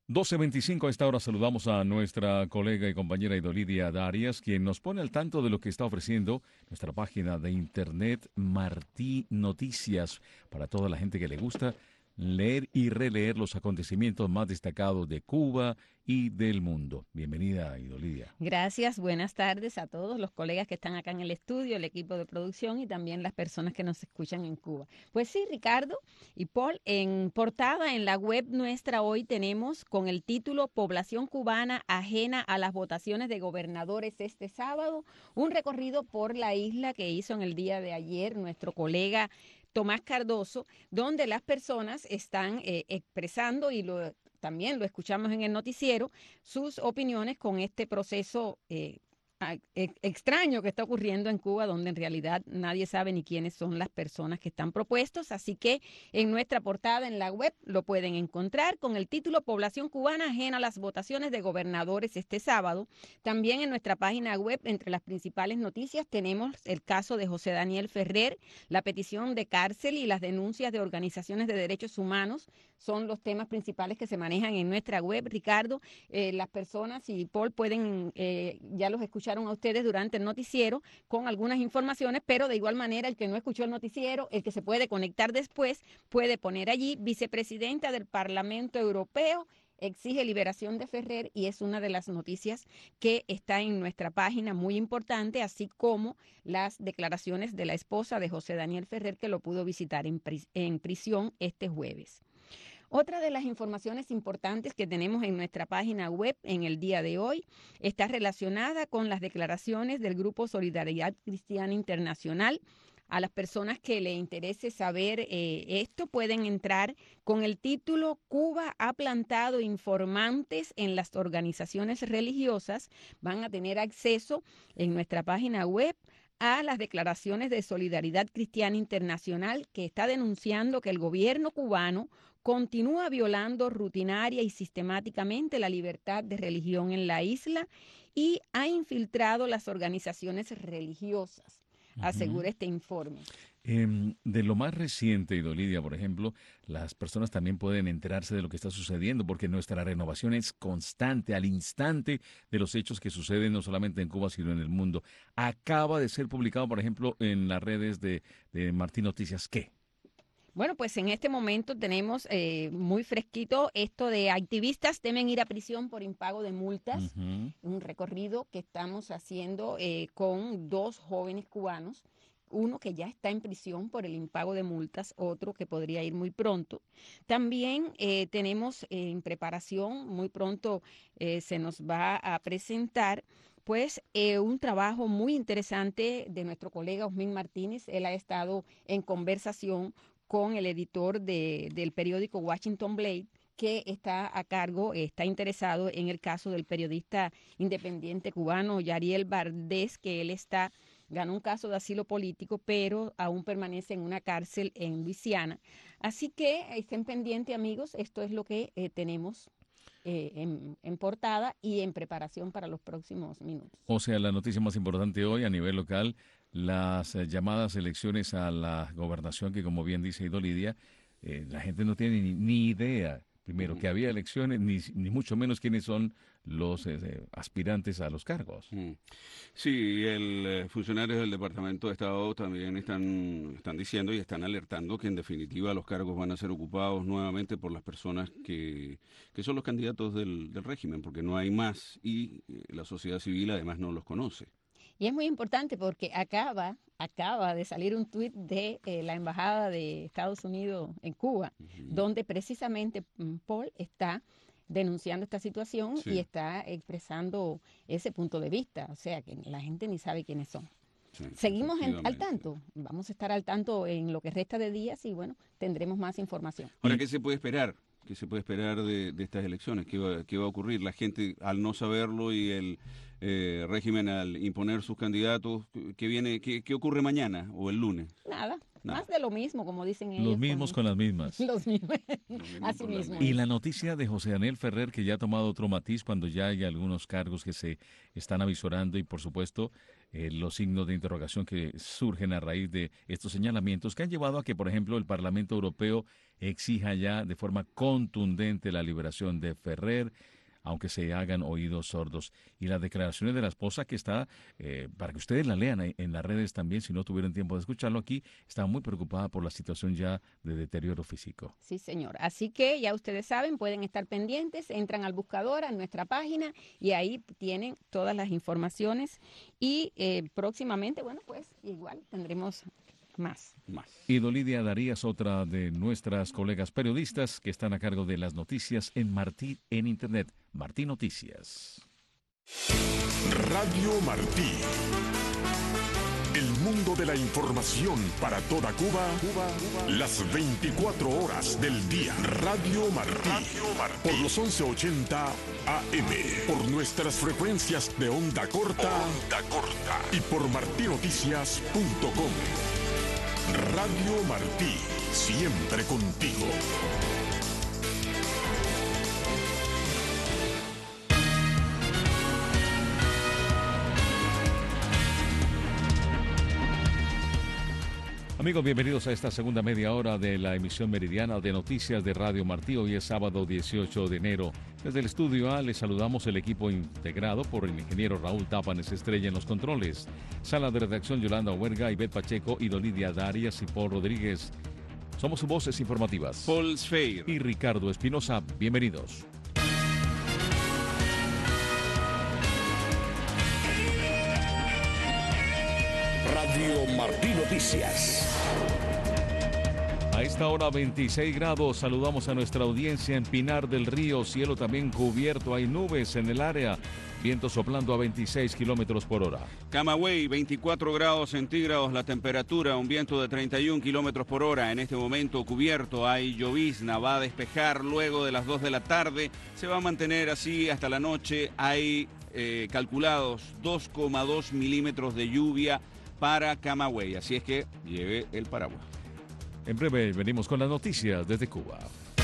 doce veinticinco a esta hora saludamos a nuestra colega y compañera Idolidia Darias, quien nos pone al tanto de lo que está ofreciendo nuestra página de internet Martí Noticias, para toda la gente que le gusta leer y releer los acontecimientos más destacados de Cuba y del mundo. Bienvenida, Idolidia. Gracias, buenas tardes a todos los colegas que están acá en el estudio, el equipo de producción y también las personas que nos escuchan en Cuba. Pues sí, Ricardo y Paul, en portada en la web nuestra hoy tenemos con el título Población cubana ajena a las votaciones de gobernadores este sábado, un recorrido por la isla que hizo en el día de ayer nuestro colega Tomás Cardoso, donde las personas están eh, expresando, y lo, también lo escuchamos en el noticiero, sus opiniones con este proceso eh, extraño que está ocurriendo en Cuba, donde en realidad nadie sabe ni quiénes son las personas que están propuestos. Así que en nuestra portada en la web lo pueden encontrar con el título Población cubana ajena a las votaciones de gobernadores este sábado. También en nuestra página web, entre las principales noticias, tenemos el caso de José Daniel Ferrer, la petición de cárcel y las denuncias de organizaciones de derechos humanos. Son los temas principales que se manejan en nuestra web, Ricardo. Eh, las personas y Paul pueden, eh, ya los escucharon a ustedes durante el noticiero con algunas informaciones, pero de igual manera el que no escuchó el noticiero, el que se puede conectar después, puede poner allí: vicepresidenta del Parlamento Europeo exige liberación de Ferrer, y es una de las noticias que está en nuestra página, muy importante, así como las declaraciones de la esposa de José Daniel Ferrer, que lo pudo visitar en, pris- en prisión este jueves. Otra de las informaciones importantes que tenemos en nuestra página web en el día de hoy está relacionada con las declaraciones del Grupo Solidaridad Cristiana Internacional. A las personas que le interese saber eh, esto pueden entrar con el título Cuba ha plantado informantes en las organizaciones religiosas. Van a tener acceso en nuestra página web a las declaraciones de Solidaridad Cristiana Internacional, que está denunciando que el gobierno cubano continúa violando rutinaria y sistemáticamente la libertad de religión en la isla y ha infiltrado las organizaciones religiosas, uh-huh. asegura este informe. Eh, de lo más reciente, Idolidia, por ejemplo, las personas también pueden enterarse de lo que está sucediendo, porque nuestra renovación es constante, al instante de los hechos que suceden no solamente en Cuba, sino en el mundo. Acaba de ser publicado, por ejemplo, en las redes de, de Martí Noticias, ¿qué? Bueno, pues en este momento tenemos eh, muy fresquito esto de activistas temen ir a prisión por impago de multas, uh-huh. un recorrido que estamos haciendo eh, con dos jóvenes cubanos, uno que ya está en prisión por el impago de multas, otro que podría ir muy pronto. También eh, tenemos eh, en preparación, muy pronto eh, se nos va a presentar pues eh, un trabajo muy interesante de nuestro colega Osmin Martínez. Él ha estado en conversación con el editor de, del periódico Washington Blade, que está a cargo, está interesado en el caso del periodista independiente cubano Yariel Valdés, que él está, ganó un caso de asilo político, pero aún permanece en una cárcel en Luisiana. Así que estén pendientes, amigos, esto es lo que eh, tenemos eh, en, en portada y en preparación para los próximos minutos. O sea, la noticia más importante hoy a nivel local, las eh, llamadas elecciones a la gobernación, que como bien dice Idolidia, eh, la gente no tiene ni, ni idea, primero, que había elecciones, ni, ni mucho menos quiénes son los eh, aspirantes a los cargos. Sí, el eh, funcionarios del Departamento de Estado también están, están diciendo y están alertando que en definitiva los cargos van a ser ocupados nuevamente por las personas que, que son los candidatos del, del régimen, porque no hay más, y eh, la sociedad civil además no los conoce. Y es muy importante porque acaba, acaba de salir un tuit de eh, la Embajada de Estados Unidos en Cuba, uh-huh. donde precisamente Paul está denunciando esta situación sí. y está expresando ese punto de vista. O sea, que la gente ni sabe quiénes son. Sí, Seguimos en, al tanto, vamos a estar al tanto en lo que resta de días y bueno, tendremos más información. Ahora, ¿qué se puede esperar? ¿Qué se puede esperar de, de estas elecciones? ¿Qué va, qué va a ocurrir? La gente, al no saberlo y el eh, régimen al imponer sus candidatos, ¿qué viene, qué, qué ocurre mañana o el lunes? Nada, Nada. Más de lo mismo, como dicen ellos. Los mismos con, con las mismas. Los mismos, así mismo. Y la noticia de José Daniel Ferrer, que ya ha tomado otro matiz cuando ya hay algunos cargos que se están avisorando y, por supuesto, eh, los signos de interrogación que surgen a raíz de estos señalamientos que han llevado a que, por ejemplo, el Parlamento Europeo exija ya de forma contundente la liberación de Ferrer, aunque se hagan oídos sordos. Y las declaraciones de la esposa que está, eh, para que ustedes la lean en, en las redes también, si no tuvieron tiempo de escucharlo aquí, está muy preocupada por la situación ya de deterioro físico. Sí, señor. Así que ya ustedes saben, pueden estar pendientes, entran al buscador, a nuestra página, y ahí tienen todas las informaciones. Y eh, próximamente, bueno, pues igual tendremos más. Más. Y Dolidia Darías, otra de nuestras colegas periodistas que están a cargo de las noticias en Martí en Internet. Martí Noticias. Radio Martí. El mundo de la información para toda Cuba, Cuba, Cuba. Las veinticuatro horas del día. Radio Martí. Radio Martí. Por los once ochenta A M. Por nuestras frecuencias de onda corta. Onda corta. Y por martinoticias punto com. Radio Martí, siempre contigo. Amigos, bienvenidos a esta segunda media hora de la emisión meridiana de noticias de Radio Martí. Hoy es sábado dieciocho de enero. Desde el estudio A les saludamos el equipo integrado por el ingeniero Raúl Tápanes Estrella en los controles. Sala de redacción Yolanda Huerga, Ivette Pacheco, Idolidia Darias y Paul Rodríguez. Somos sus voces informativas. Paul Sfeir y Ricardo Espinosa. Bienvenidos. Radio Martí Noticias. A esta hora veintiséis grados, saludamos a nuestra audiencia en Pinar del Río, cielo también cubierto, hay nubes en el área, viento soplando a veintiséis kilómetros por hora. Camagüey, veinticuatro grados centígrados la temperatura, un viento de treinta y un kilómetros por hora, en este momento cubierto, hay llovizna, va a despejar luego de las dos de la tarde, se va a mantener así hasta la noche, hay eh, calculados dos coma dos milímetros de lluvia para Camagüey, así es que lleve el paraguas. En breve venimos con las noticias desde Cuba.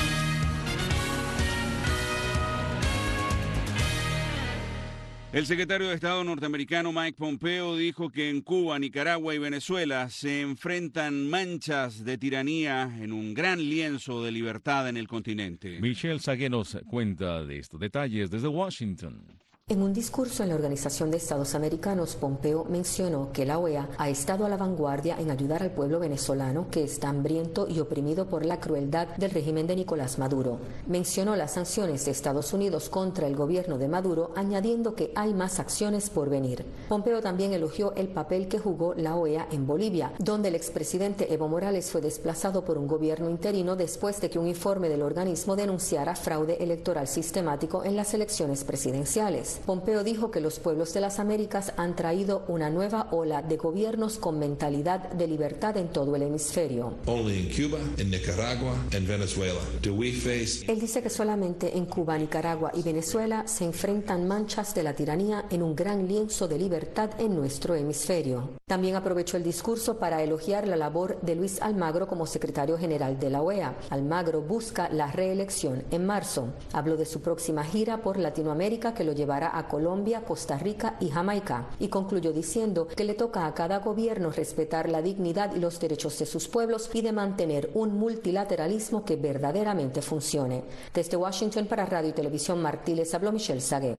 El secretario de Estado norteamericano Mike Pompeo dijo que en Cuba, Nicaragua y Venezuela se enfrentan manchas de tiranía en un gran lienzo de libertad en el continente. Michelle Sagué nos cuenta de estos detalles desde Washington. En un discurso en la Organización de Estados Americanos, Pompeo mencionó que la O E A ha estado a la vanguardia en ayudar al pueblo venezolano que está hambriento y oprimido por la crueldad del régimen de Nicolás Maduro. Mencionó las sanciones de Estados Unidos contra el gobierno de Maduro, añadiendo que hay más acciones por venir. Pompeo también elogió el papel que jugó la O E A en Bolivia, donde el expresidente Evo Morales fue desplazado por un gobierno interino después de que un informe del organismo denunciara fraude electoral sistemático en las elecciones presidenciales. Pompeo dijo que los pueblos de las Américas han traído una nueva ola de gobiernos con mentalidad de libertad en todo el hemisferio. Only in Cuba, in Nicaragua and Venezuela do we face... Él dice que solamente en Cuba, Nicaragua y Venezuela se enfrentan manchas de la tiranía en un gran lienzo de libertad en nuestro hemisferio. También aprovechó el discurso para elogiar la labor de Luis Almagro como secretario general de la O E A. Almagro busca la reelección en marzo. Habló de su próxima gira por Latinoamérica que lo llevará a Colombia, Costa Rica y Jamaica, y concluyó diciendo que le toca a cada gobierno respetar la dignidad y los derechos de sus pueblos y de mantener un multilateralismo que verdaderamente funcione. Desde Washington para Radio y Televisión Martí les habló Michelle Sagué.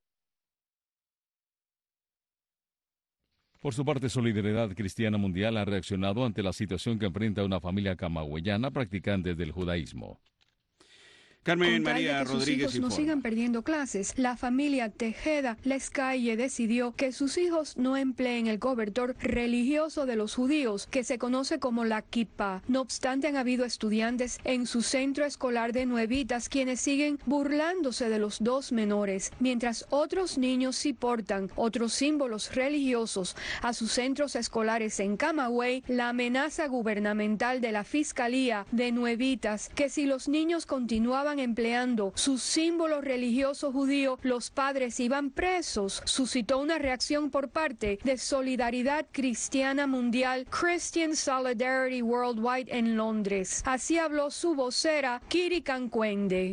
Por su parte, Solidaridad Cristiana Mundial ha reaccionado ante la situación que enfrenta una familia camagüeyana practicante del judaísmo. Carmen Con tal María de que Rodríguez sus hijos no informa. sigan perdiendo clases, la familia Tejeda Lescaille decidió que sus hijos no empleen el cobertor religioso de los judíos, que se conoce como la kippah. No obstante, han habido estudiantes en su centro escolar de Nuevitas quienes siguen burlándose de los dos menores, mientras otros niños sí portan otros símbolos religiosos a sus centros escolares en Camagüey. La amenaza gubernamental de la Fiscalía de Nuevitas, que si los niños continuaban estaban empleando su símbolo religioso judío, los padres iban presos. Suscitó una reacción por parte de Solidaridad Cristiana Mundial, Christian Solidarity Worldwide, en Londres. Así habló su vocera, Kiri Kankwende.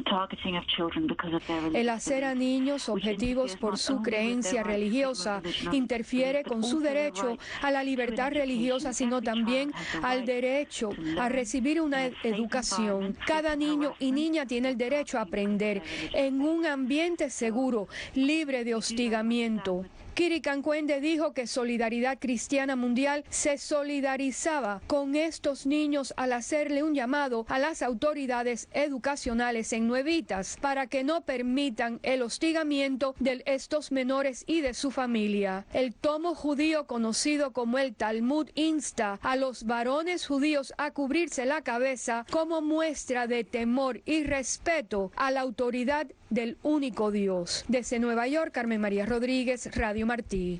El hacer a niños objetivos por su creencia religiosa interfiere con su derecho a la libertad religiosa, sino también al derecho a recibir una educación. Cada niño y niña tiene el derecho a aprender en un ambiente seguro, libre de hostigamiento. Kiri Kankwende dijo que Solidaridad Cristiana Mundial se solidarizaba con estos niños al hacerle un llamado a las autoridades educacionales en Nuevitas para que no permitan el hostigamiento de estos menores y de su familia. El tomo judío conocido como el Talmud insta a los varones judíos a cubrirse la cabeza como muestra de temor y respeto a la autoridad del único Dios. Desde Nueva York, Carmen María Rodríguez, Radio Martí.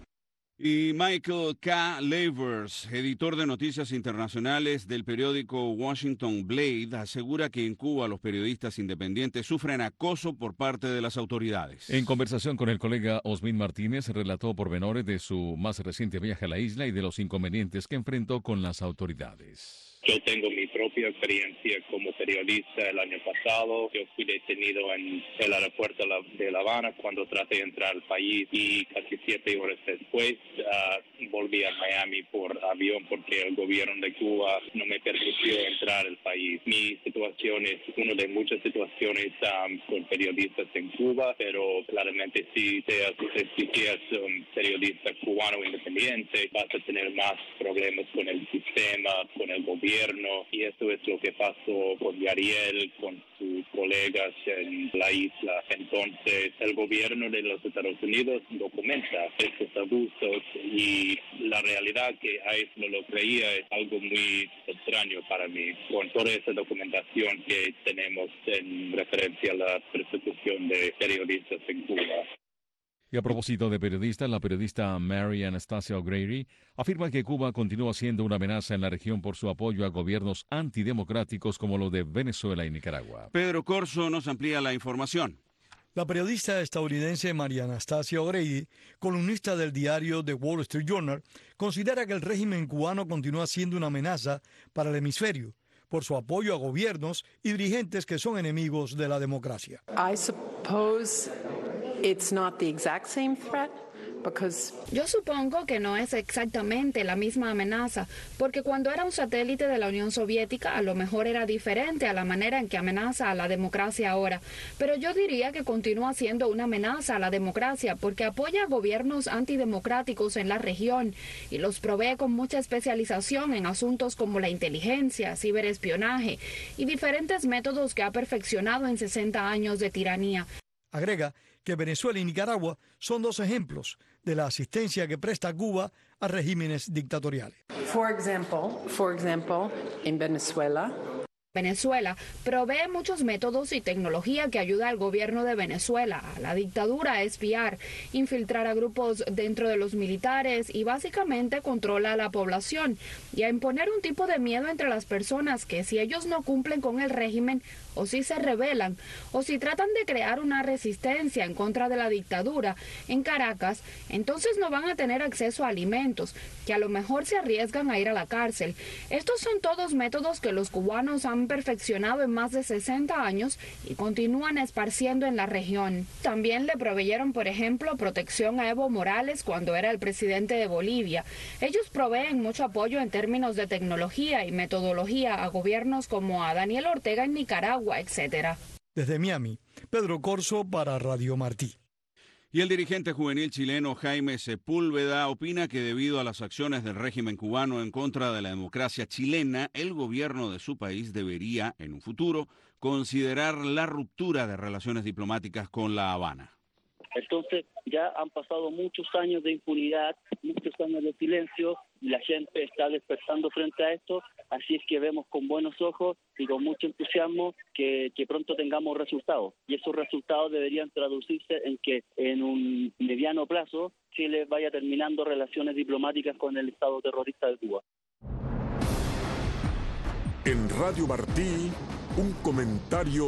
Y Michael K. Lavers, editor de noticias internacionales del periódico Washington Blade, asegura que en Cuba los periodistas independientes sufren acoso por parte de las autoridades. En conversación con el colega Osmin Martínez, relató pormenores de su más reciente viaje a la isla y de los inconvenientes que enfrentó con las autoridades. Yo tengo mi propia experiencia como periodista el año pasado. Yo fui detenido en el aeropuerto de La Habana cuando traté de entrar al país y casi siete horas después uh, volví a Miami por avión porque el gobierno de Cuba no me permitió entrar al país. Mi situación es una de muchas situaciones um, con periodistas en Cuba, pero claramente si seas, si seas un periodista cubano independiente vas a tener más problemas con el sistema, con el gobierno. Y eso es lo que pasó con Yariel, con sus colegas en la isla. Entonces, el gobierno de los Estados Unidos documenta estos abusos y la realidad que ahí no lo creía es algo muy extraño para mí, con toda esa documentación que tenemos en referencia a la persecución de periodistas en Cuba. Y a propósito de periodistas, la periodista Mary Anastasia O'Grady afirma que Cuba continúa siendo una amenaza en la región por su apoyo a gobiernos antidemocráticos como los de Venezuela y Nicaragua. Pedro Corso nos amplía la información. La periodista estadounidense Mary Anastasia O'Grady, columnista del diario The Wall Street Journal, considera que el régimen cubano continúa siendo una amenaza para el hemisferio por su apoyo a gobiernos y dirigentes que son enemigos de la democracia. I suppose it's not the exact same threat. Yo supongo que no es exactamente la misma amenaza, porque cuando era un satélite de la Unión Soviética, a lo mejor era diferente a la manera en que amenaza a la democracia ahora. Pero yo diría que continúa siendo una amenaza a la democracia, porque apoya a gobiernos antidemocráticos en la región y los provee con mucha especialización en asuntos como la inteligencia, ciberespionaje y diferentes métodos que ha perfeccionado en sesenta años de tiranía. Agrega que Venezuela y Nicaragua son dos ejemplos de la asistencia que presta Cuba a regímenes dictatoriales. For example, for example, in Venezuela, Venezuela provee muchos métodos y tecnología que ayuda al gobierno de Venezuela, a la dictadura a espiar, infiltrar a grupos dentro de los militares y básicamente controla a la población y a imponer un tipo de miedo entre las personas que si ellos no cumplen con el régimen o si se rebelan o si tratan de crear una resistencia en contra de la dictadura en Caracas, entonces no van a tener acceso a alimentos, que a lo mejor se arriesgan a ir a la cárcel. Estos son todos métodos que los cubanos han perfeccionado en más de sesenta años y continúan esparciendo en la región. También le proveyeron, por ejemplo, protección a Evo Morales cuando era el presidente de Bolivia. Ellos proveen mucho apoyo en términos de tecnología y metodología a gobiernos como a Daniel Ortega en Nicaragua, etcétera. Desde Miami, Pedro Corso para Radio Martí. Y el dirigente juvenil chileno Jaime Sepúlveda opina que debido a las acciones del régimen cubano en contra de la democracia chilena, el gobierno de su país debería, en un futuro, considerar la ruptura de relaciones diplomáticas con La Habana. Entonces ya han pasado muchos años de impunidad, muchos años de silencio, y la gente está despertando frente a esto, así es que vemos con buenos ojos y con mucho entusiasmo que, que pronto tengamos resultados. Y esos resultados deberían traducirse en que en un mediano plazo Chile vaya terminando relaciones diplomáticas con el Estado terrorista de Cuba. En Radio Martí, un comentario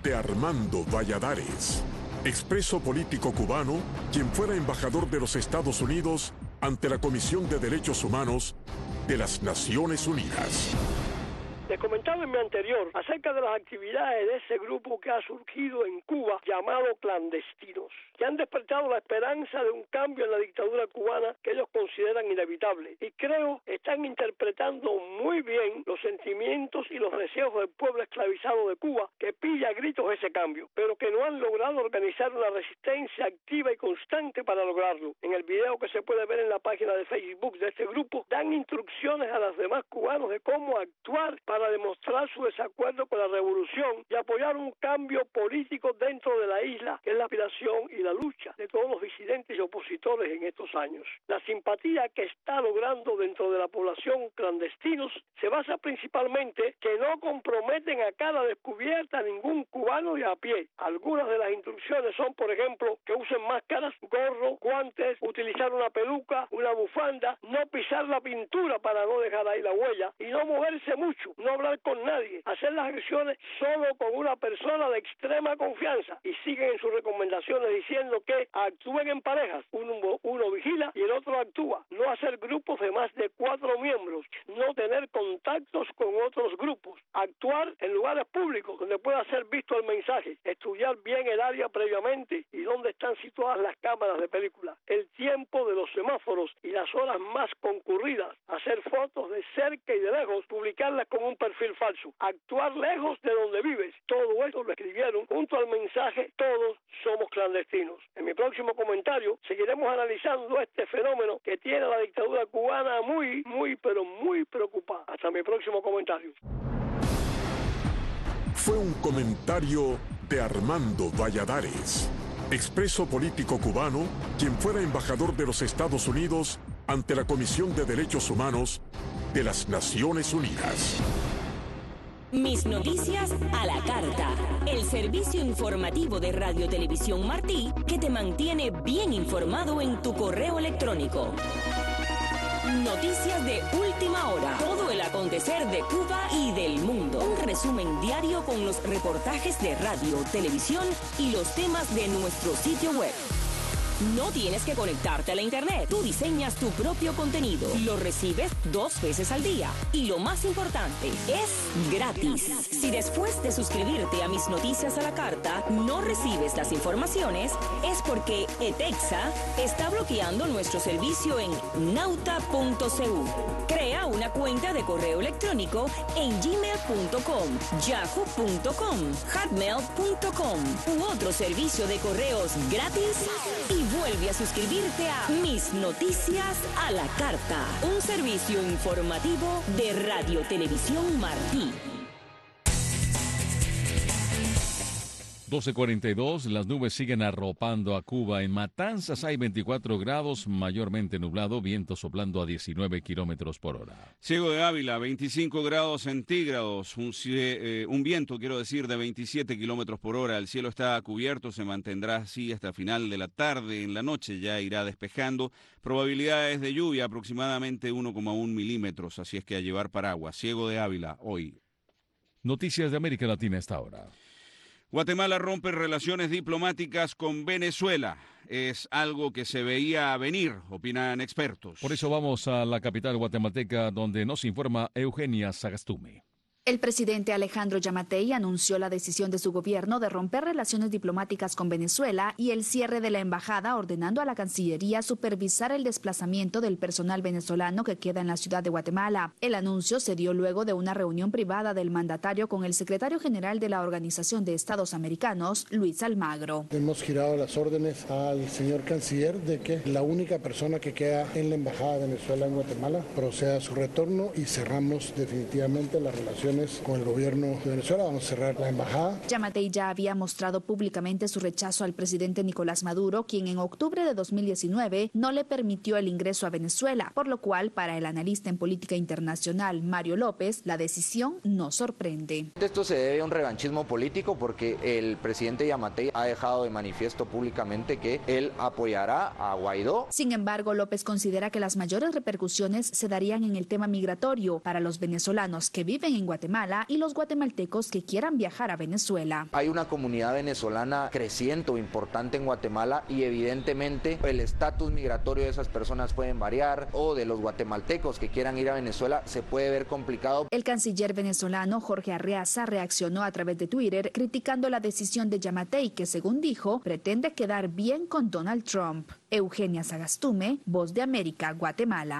de Armando Valladares, expreso político cubano, quien fuera embajador de los Estados Unidos ante la Comisión de Derechos Humanos de las Naciones Unidas. Les comentaba en mi anterior acerca de las actividades de ese grupo que ha surgido en Cuba llamado clandestinos, que han despertado la esperanza de un cambio en la dictadura cubana que ellos consideran inevitable. Y creo están interpretando muy bien los sentimientos y los deseos del pueblo esclavizado de Cuba, que pide a gritos ese cambio, pero que no han logrado organizar una resistencia activa y constante para lograrlo. En el video que se puede ver en la página de Facebook de este grupo, dan instrucciones a los demás cubanos de cómo actuar para para demostrar su desacuerdo con la revolución y apoyar un cambio político dentro de la isla, que es la aspiración y la lucha de todos los disidentes y opositores en estos años. La simpatía que está logrando dentro de la población clandestinos se basa principalmente que no comprometen a cara descubierta a ningún cubano de a pie. Algunas de las instrucciones son, por ejemplo, que usen máscaras, gorro, guantes, utilizar una peluca, una bufanda, no pisar la pintura para no dejar ahí la huella y no moverse mucho, no hablar con nadie, hacer las agresiones solo con una persona de extrema confianza, y siguen en sus recomendaciones diciendo que actúen en parejas, uno, uno vigila y el otro actúa, no hacer grupos de más de cuatro miembros, no tener contactos con otros grupos, actuar en lugares públicos donde pueda ser visto el mensaje, estudiar bien el área previamente y dónde están situadas las cámaras de película, el tiempo de los semáforos y las horas más concurridas, hacer fotos de cerca y de lejos, publicarlas con un perfil falso, actuar lejos de donde vives. Todo eso lo escribieron junto al mensaje "Todos somos clandestinos". En mi próximo comentario seguiremos analizando este fenómeno que tiene a la dictadura cubana muy, muy, pero muy preocupada. Hasta mi próximo comentario. Fue un comentario de Armando Valladares, expreso político cubano, quien fuera embajador de los Estados Unidos ante la Comisión de Derechos Humanos de las Naciones Unidas. Mis noticias a la carta. El servicio informativo de Radio Televisión Martí que te mantiene bien informado en tu correo electrónico. Noticias de última hora. Todo el acontecer de Cuba y del mundo. Un resumen diario con los reportajes de radio, televisión y los temas de nuestro sitio web. No tienes que conectarte a la internet. Tú diseñas tu propio contenido. Lo recibes dos veces al día. Y lo más importante, es gratis. Si después de suscribirte a Mis Noticias a la Carta no recibes las informaciones, es porque ETEXA está bloqueando nuestro servicio en nauta punto c u. Crea una cuenta de correo electrónico en gmail punto com, yahoo punto com, hotmail punto com u otro servicio de correos gratis y vuelve a suscribirte a Mis Noticias a la Carta, un servicio informativo de Radio Televisión Martí. doce cuarenta y dos, las nubes siguen arropando a Cuba. En Matanzas hay veinticuatro grados, mayormente nublado, viento soplando a diecinueve kilómetros por hora. Ciego de Ávila, veinticinco grados centígrados, un, eh, un viento, quiero decir, de veintisiete kilómetros por hora. El cielo está cubierto, se mantendrá así hasta final de la tarde. En la noche ya irá despejando. Probabilidades de lluvia aproximadamente uno coma uno milímetros, así es que a llevar paraguas. Ciego de Ávila, hoy. Noticias de América Latina a esta hora. Guatemala rompe relaciones diplomáticas con Venezuela. Es algo que se veía venir, opinan expertos. Por eso vamos a la capital guatemalteca, donde nos informa Eugenia Sagastume. El presidente Alejandro Yamatei anunció la decisión de su gobierno de romper relaciones diplomáticas con Venezuela y el cierre de la embajada, ordenando a la Cancillería supervisar el desplazamiento del personal venezolano que queda en la ciudad de Guatemala. El anuncio se dio luego de una reunión privada del mandatario con el secretario general de la Organización de Estados Americanos, Luis Almagro. Hemos girado las órdenes al señor canciller de que la única persona que queda en la embajada de Venezuela en Guatemala proceda a su retorno y cerramos definitivamente las relaciones con el gobierno de Venezuela. Vamos a cerrar la embajada. Yamatei ya había mostrado públicamente su rechazo al presidente Nicolás Maduro, quien en octubre de dos mil diecinueve no le permitió el ingreso a Venezuela, por lo cual para el analista en política internacional Mario López, la decisión no sorprende. Esto se debe a un revanchismo político porque el presidente Yamatei ha dejado de manifiesto públicamente que él apoyará a Guaidó. Sin embargo, López considera que las mayores repercusiones se darían en el tema migratorio para los venezolanos que viven en Guatemala. Guatemala y los guatemaltecos que quieran viajar a Venezuela. Hay una comunidad venezolana creciente, importante en Guatemala, y evidentemente el estatus migratorio de esas personas pueden variar, o de los guatemaltecos que quieran ir a Venezuela se puede ver complicado. El canciller venezolano Jorge Arreaza reaccionó a través de Twitter criticando la decisión de Yamatei, que según dijo pretende quedar bien con Donald Trump. Eugenia Sagastume, Voz de América, Guatemala.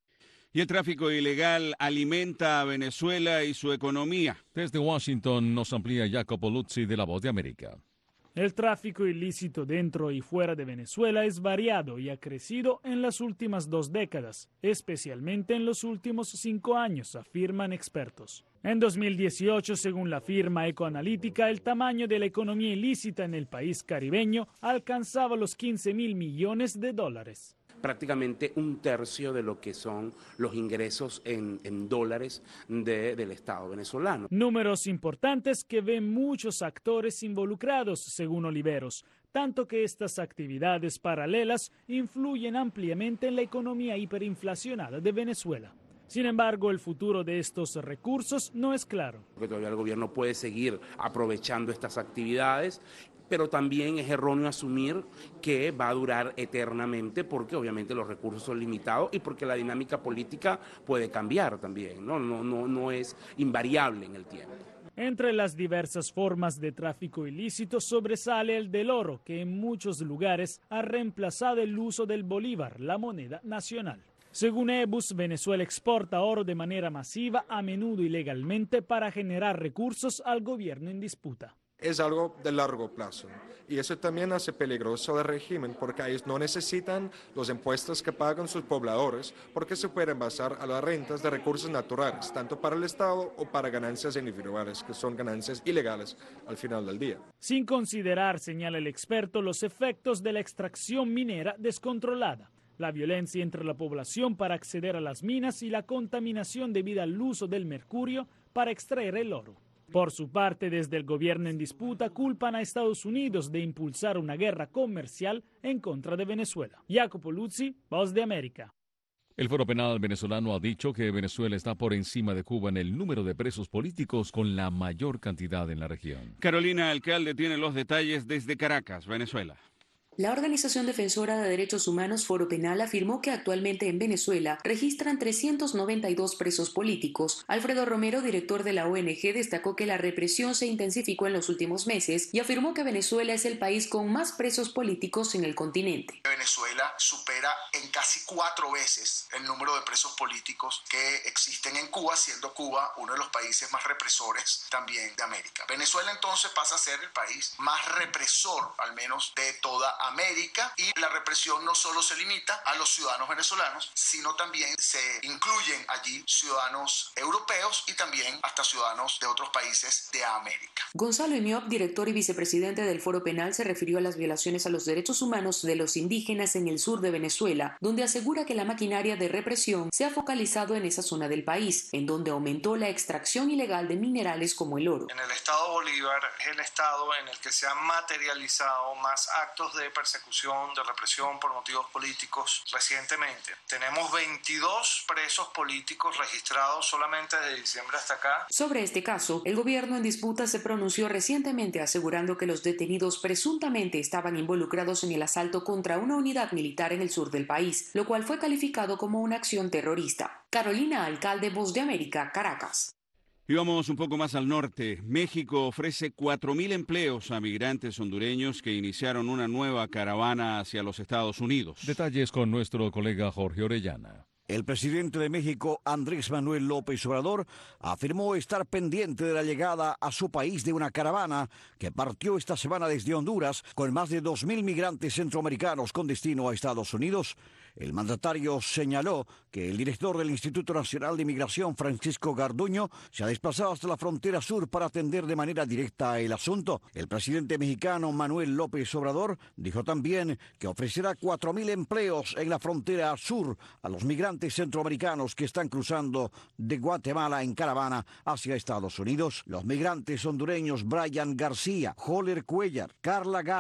Y el tráfico ilegal alimenta a Venezuela y su economía. Desde Washington nos amplía Jacopo Luzzi de La Voz de América. El tráfico ilícito dentro y fuera de Venezuela es variado y ha crecido en las últimas dos décadas, especialmente en los últimos cinco años, afirman expertos. En dos mil dieciocho, según la firma Ecoanalítica, el tamaño de la economía ilícita en el país caribeño alcanzaba los quince mil millones de dólares. Prácticamente un tercio de lo que son los ingresos en, en dólares de, del Estado venezolano. Números importantes que ven muchos actores involucrados, según Oliveros, tanto que estas actividades paralelas influyen ampliamente en la economía hiperinflacionada de Venezuela. Sin embargo, el futuro de estos recursos no es claro. Porque todavía el gobierno puede seguir aprovechando estas actividades, pero también es erróneo asumir que va a durar eternamente, porque obviamente los recursos son limitados y porque la dinámica política puede cambiar también, ¿no? No, no, no es invariable en el tiempo. Entre las diversas formas de tráfico ilícito sobresale el del oro, que en muchos lugares ha reemplazado el uso del bolívar, la moneda nacional. Según E B U S, Venezuela exporta oro de manera masiva, a menudo ilegalmente, para generar recursos al gobierno en disputa. Es algo de largo plazo y eso también hace peligroso el régimen, porque ellos no necesitan los impuestos que pagan sus pobladores, porque se pueden basar a las rentas de recursos naturales, tanto para el Estado o para ganancias individuales, que son ganancias ilegales al final del día. Sin considerar, señala el experto, los efectos de la extracción minera descontrolada, la violencia entre la población para acceder a las minas y la contaminación debida al uso del mercurio para extraer el oro. Por su parte, desde el gobierno en disputa culpan a Estados Unidos de impulsar una guerra comercial en contra de Venezuela. Jacopo Luzzi, Voz de América. El Foro Penal venezolano ha dicho que Venezuela está por encima de Cuba en el número de presos políticos con la mayor cantidad en la región. Carolina Alcalde tiene los detalles desde Caracas, Venezuela. La organización defensora de derechos humanos Foro Penal afirmó que actualmente en Venezuela registran trescientos noventa y dos presos políticos. Alfredo Romero, director de la O N G, destacó que la represión se intensificó en los últimos meses y afirmó que Venezuela es el país con más presos políticos en el continente. Venezuela supera en casi cuatro veces el número de presos políticos que existen en Cuba, siendo Cuba uno de los países más represores también de América. Venezuela entonces pasa a ser el país más represor, al menos de toda América, y la represión no solo se limita a los ciudadanos venezolanos, sino también se incluyen allí ciudadanos europeos y también hasta ciudadanos de otros países de América. Gonzalo Imiop, director y vicepresidente del Foro Penal, se refirió a las violaciones a los derechos humanos de los indígenas en el sur de Venezuela, donde asegura que la maquinaria de represión se ha focalizado en esa zona del país, en donde aumentó la extracción ilegal de minerales como el oro. En el estado Bolívar es el estado en el que se han materializado más actos de persecución, de represión por motivos políticos recientemente. Tenemos veintidós presos políticos registrados solamente desde diciembre hasta acá. Sobre este caso, el gobierno en disputa se pronunció recientemente asegurando que los detenidos presuntamente estaban involucrados en el asalto contra una unidad militar en el sur del país, lo cual fue calificado como una acción terrorista. Carolina Alcalde, Voz de América, Caracas. Y vamos un poco más al norte. México ofrece cuatro mil empleos a migrantes hondureños que iniciaron una nueva caravana hacia los Estados Unidos. Detalles con nuestro colega Jorge Orellana. El presidente de México, Andrés Manuel López Obrador, afirmó estar pendiente de la llegada a su país de una caravana que partió esta semana desde Honduras con más de dos mil migrantes centroamericanos con destino a Estados Unidos. El mandatario señaló que el director del Instituto Nacional de Migración, Francisco Garduño, se ha desplazado hasta la frontera sur para atender de manera directa el asunto. El presidente mexicano, Manuel López Obrador, dijo también que ofrecerá cuatro mil empleos en la frontera sur a los migrantes centroamericanos que están cruzando de Guatemala en caravana hacia Estados Unidos. Los migrantes hondureños Brian García, Joler Cuellar, Carla Galo,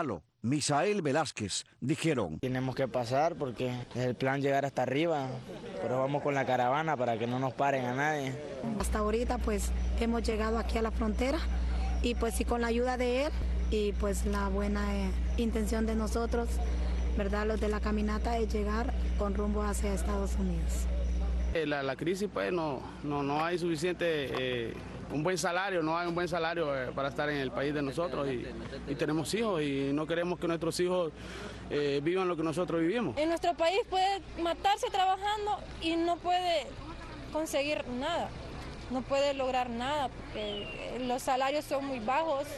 Misael Velázquez, dijeron: tenemos que pasar porque es el plan llegar hasta arriba, pero vamos con la caravana para que no nos paren a nadie. Hasta ahorita pues hemos llegado aquí a la frontera y pues sí, con la ayuda de él y pues la buena eh, intención de nosotros, ¿verdad? Los de la caminata, es llegar con rumbo hacia Estados Unidos. La, la crisis, pues no, no, no hay suficiente, eh, un buen salario, no hay un buen salario eh, para estar en el país de nosotros y, y tenemos hijos y no queremos que nuestros hijos eh, vivan lo que nosotros vivimos. En nuestro país puede matarse trabajando y no puede conseguir nada, no puede lograr nada porque los salarios son muy bajos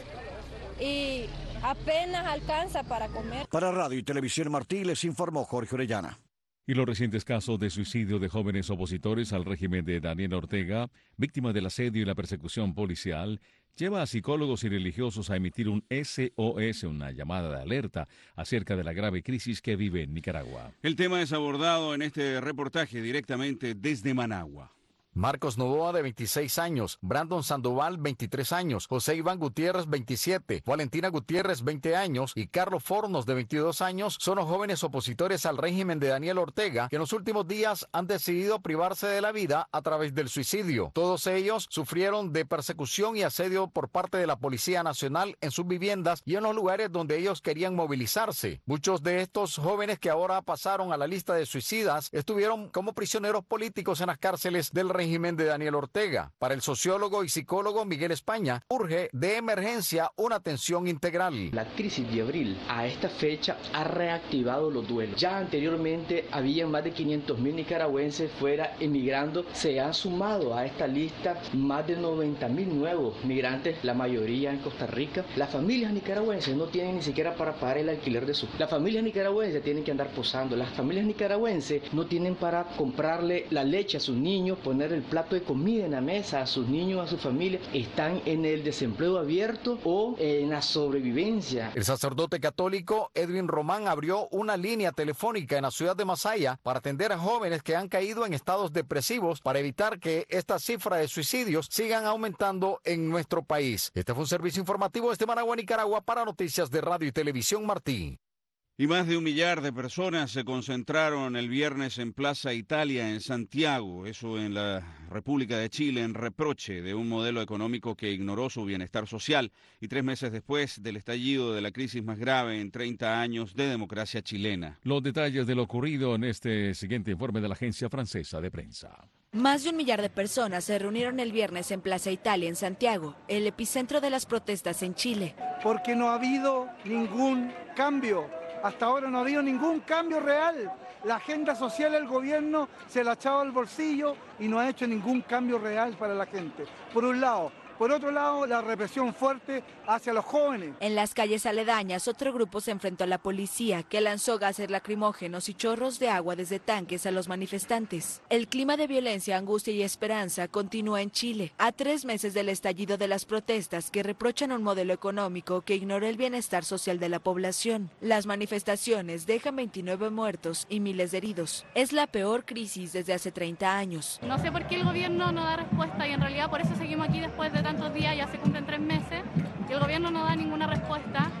y apenas alcanza para comer. Para Radio y Televisión Martí les informó Jorge Orellana. Y los recientes casos de suicidio de jóvenes opositores al régimen de Daniel Ortega, víctimas del asedio y la persecución policial, lleva a psicólogos y religiosos a emitir un S O S, una llamada de alerta acerca de la grave crisis que vive en Nicaragua. El tema es abordado en este reportaje directamente desde Managua. Marcos Novoa, de veintiséis años, Brandon Sandoval, veintitrés años, José Iván Gutiérrez, veintisiete, Valentina Gutiérrez, veinte años y Carlos Fornos, de veintidós años, son los jóvenes opositores al régimen de Daniel Ortega que en los últimos días han decidido privarse de la vida a través del suicidio. Todos ellos sufrieron de persecución y asedio por parte de la Policía Nacional en sus viviendas y en los lugares donde ellos querían movilizarse. Muchos de estos jóvenes que ahora pasaron a la lista de suicidas estuvieron como prisioneros políticos en las cárceles del régimen de Daniel Ortega. Para el sociólogo y psicólogo Miguel España, urge de emergencia una atención integral. La crisis de abril a esta fecha ha reactivado los duelos. Ya anteriormente había más de quinientos mil nicaragüenses fuera emigrando. Se han sumado a esta lista más de noventa mil nuevos migrantes, la mayoría en Costa Rica. Las familias nicaragüenses no tienen ni siquiera para pagar el alquiler de su... Las familias nicaragüenses tienen que andar posando. Las familias nicaragüenses no tienen para comprarle la leche a sus niños, poner el plato de comida en la mesa a sus niños, a su familia. Están en el desempleo abierto o en la sobrevivencia. El sacerdote católico Edwin Román abrió una línea telefónica en la ciudad de Masaya para atender a jóvenes que han caído en estados depresivos para evitar que esta cifra de suicidios sigan aumentando en nuestro país. Este fue un servicio informativo desde Managua, Nicaragua, para Noticias de Radio y Televisión Martí. Y más de un millar de personas se concentraron el viernes en Plaza Italia, en Santiago, eso en la República de Chile, en reproche de un modelo económico que ignoró su bienestar social y tres meses después del estallido de la crisis más grave en treinta años de democracia chilena. Los detalles de lo ocurrido en este siguiente informe de la agencia francesa de prensa. Más de un millar de personas se reunieron el viernes en Plaza Italia, en Santiago, el epicentro de las protestas en Chile. Porque no ha habido ningún cambio. Hasta ahora no ha habido ningún cambio real. La agenda social del gobierno se la ha echado al bolsillo y no ha hecho ningún cambio real para la gente. Por un lado. Por otro lado, la represión fuerte hacia los jóvenes. En las calles aledañas, otro grupo se enfrentó a la policía, que lanzó gases lacrimógenos y chorros de agua desde tanques a los manifestantes. El clima de violencia, angustia y esperanza continúa en Chile, a tres meses del estallido de las protestas que reprochan un modelo económico que ignora el bienestar social de la población. Las manifestaciones dejan veintinueve muertos y miles de heridos. Es la peor crisis desde hace treinta años. No sé por qué el gobierno no da respuesta y en realidad por eso seguimos aquí después de tantos días, ya se cumplen tres meses, y el gobierno no da ninguna respuesta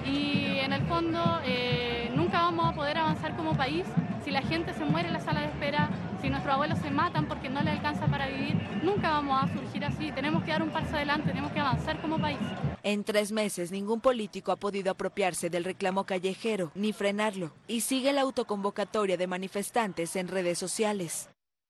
y en el fondo eh, nunca vamos a poder avanzar como país si la gente se muere en la sala de espera, si nuestros abuelos se matan porque no les alcanza para vivir, nunca vamos a surgir así, tenemos que dar un paso adelante, tenemos que avanzar como país. En tres meses ningún político ha podido apropiarse del reclamo callejero ni frenarlo y sigue la autoconvocatoria de manifestantes en redes sociales.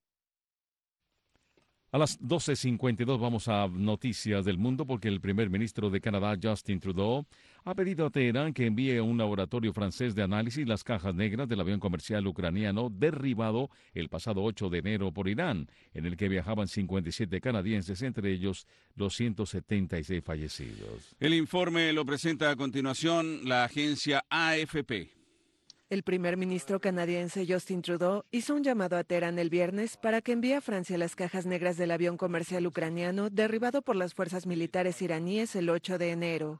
A las doce cincuenta y dos vamos a Noticias del Mundo porque el primer ministro de Canadá, Justin Trudeau, ha pedido a Teherán que envíe a un laboratorio francés de análisis las cajas negras del avión comercial ucraniano derribado el pasado ocho de enero por Irán, en el que viajaban cincuenta y siete canadienses, entre ellos los ciento setenta y seis fallecidos. El informe lo presenta a continuación la agencia A F P. El primer ministro canadiense Justin Trudeau hizo un llamado a Teherán el viernes para que envíe a Francia las cajas negras del avión comercial ucraniano derribado por las fuerzas militares iraníes el ocho de enero.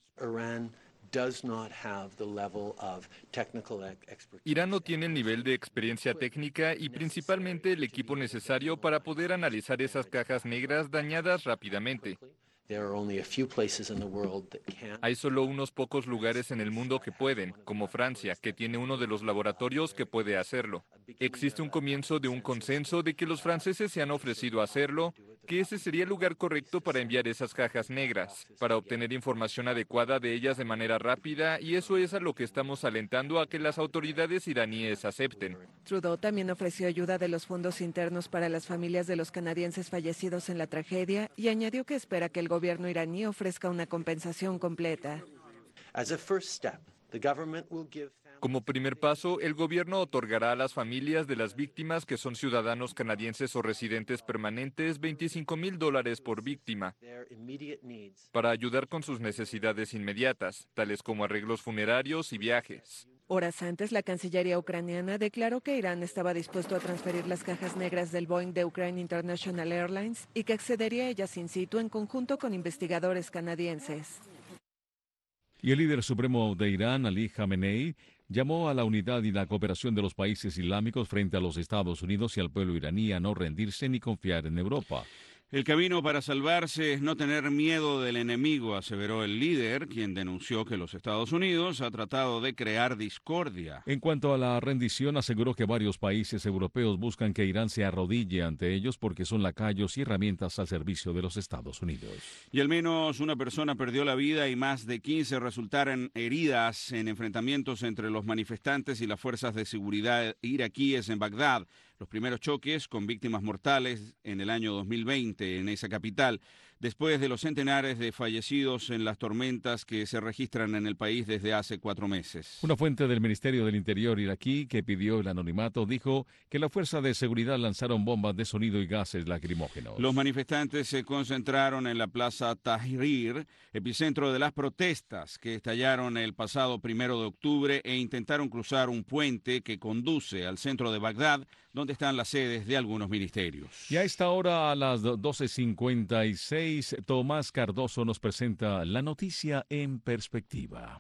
Irán no tiene el nivel de experiencia técnica y principalmente el equipo necesario para poder analizar esas cajas negras dañadas rápidamente. Hay solo unos pocos lugares en el mundo que pueden, como Francia, que tiene uno de los laboratorios que puede hacerlo. Existe un comienzo de un consenso de que los franceses se han ofrecido a hacerlo, que ese sería el lugar correcto para enviar esas cajas negras, para obtener información adecuada de ellas de manera rápida, y eso es a lo que estamos alentando a que las autoridades iraníes acepten. Trudeau también ofreció ayuda de los fondos internos para las familias de los canadienses fallecidos en la tragedia y añadió que espera que el gobierno iraní ofrezca una compensación completa. Como primer paso, el gobierno otorgará a las familias de las víctimas que son ciudadanos canadienses o residentes permanentes veinticinco mil dólares por víctima para ayudar con sus necesidades inmediatas, tales como arreglos funerarios y viajes. Horas antes, la Cancillería ucraniana declaró que Irán estaba dispuesto a transferir las cajas negras del Boeing de Ukraine International Airlines y que accedería a ellas in situ en conjunto con investigadores canadienses. Y el líder supremo de Irán, Ali Khamenei, llamó a la unidad y la cooperación de los países islámicos frente a los Estados Unidos y al pueblo iraní a no rendirse ni confiar en Europa. El camino para salvarse es no tener miedo del enemigo, aseveró el líder, quien denunció que los Estados Unidos ha tratado de crear discordia. En cuanto a la rendición, aseguró que varios países europeos buscan que Irán se arrodille ante ellos porque son lacayos y herramientas al servicio de los Estados Unidos. Y al menos una persona perdió la vida y más de quince resultaron heridas en enfrentamientos entre los manifestantes y las fuerzas de seguridad iraquíes en Bagdad. Los primeros choques con víctimas mortales en el año dos mil veinte en esa capital, después de los centenares de fallecidos en las tormentas que se registran en el país desde hace cuatro meses. Una fuente del Ministerio del Interior iraquí que pidió el anonimato dijo que la fuerza de seguridad lanzaron bombas de sonido y gases lacrimógenos. Los manifestantes se concentraron en la Plaza Tahrir, epicentro de las protestas que estallaron el pasado primero de octubre e intentaron cruzar un puente que conduce al centro de Bagdad, donde están las sedes de algunos ministerios. Y a esta hora, a las doce cincuenta y seis, Tomás Cardoso nos presenta la noticia en perspectiva.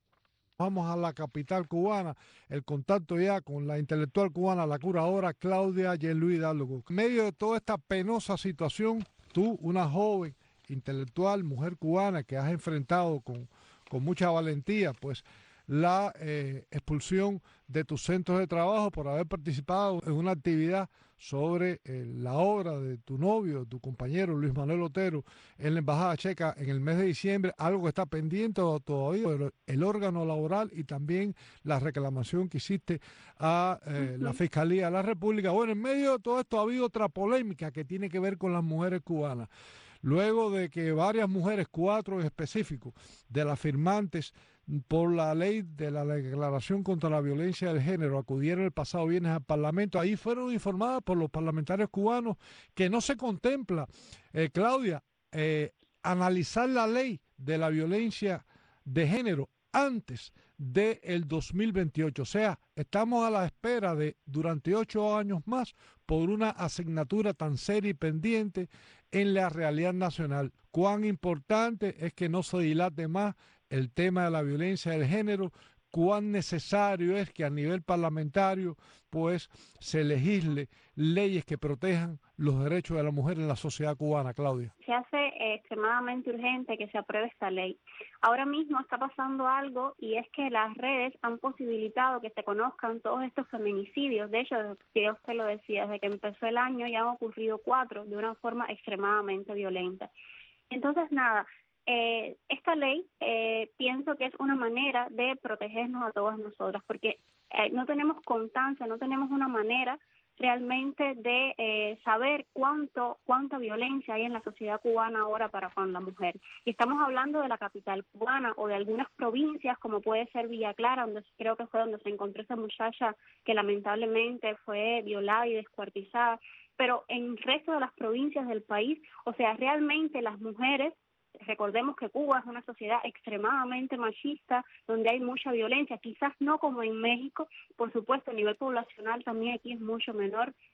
Vamos a la capital cubana, el contacto ya con la intelectual cubana, la curadora Claudia Yeluy Hidalgo. En medio de toda esta penosa situación, tú, una joven intelectual, mujer cubana que has enfrentado con, con mucha valentía, pues la eh, expulsión de tus centros de trabajo por haber participado en una actividad sobre eh, la obra de tu novio, tu compañero Luis Manuel Otero en la Embajada Checa en el mes de diciembre, algo que está pendiente todavía, el órgano laboral y también la reclamación que hiciste a eh, uh-huh. la Fiscalía de la República. Bueno, en medio de todo esto ha habido otra polémica que tiene que ver con las mujeres cubanas. Luego de que varias mujeres, cuatro en específico, de las firmantes por la ley de la Declaración contra la Violencia del Género acudieron el pasado viernes al Parlamento. Ahí fueron informadas por los parlamentarios cubanos que no se contempla, eh, Claudia, eh, analizar la ley de la violencia de género antes del dos mil veintiocho. O sea, estamos a la espera de, durante ocho años más, por una asignatura tan seria y pendiente en la realidad nacional. Cuán importante es que no se dilate más el tema de la violencia del género, cuán necesario es que a nivel parlamentario pues se legisle leyes que protejan los derechos de la mujer en la sociedad cubana, Claudia. Se hace eh, extremadamente urgente que se apruebe esta ley. Ahora mismo está pasando algo y es que las redes han posibilitado que se conozcan todos estos feminicidios. De hecho, ya usted lo decía, desde que empezó el año ya han ocurrido cuatro de una forma extremadamente violenta. Entonces, nada, Eh, esta ley eh, pienso que es una manera de protegernos a todas nosotras, porque eh, no tenemos constancia, no tenemos una manera realmente de eh, saber cuánto cuánta violencia hay en la sociedad cubana ahora para con la mujer. Y estamos hablando de la capital cubana o de algunas provincias, como puede ser Villa Clara, donde creo que fue donde se encontró esa muchacha que lamentablemente fue violada y descuartizada, pero en el resto de las provincias del país, o sea, realmente las mujeres, recordemos que Cuba es una sociedad extremadamente machista, donde hay mucha violencia, quizás no como en México, por supuesto a nivel poblacional también aquí es mucho menor,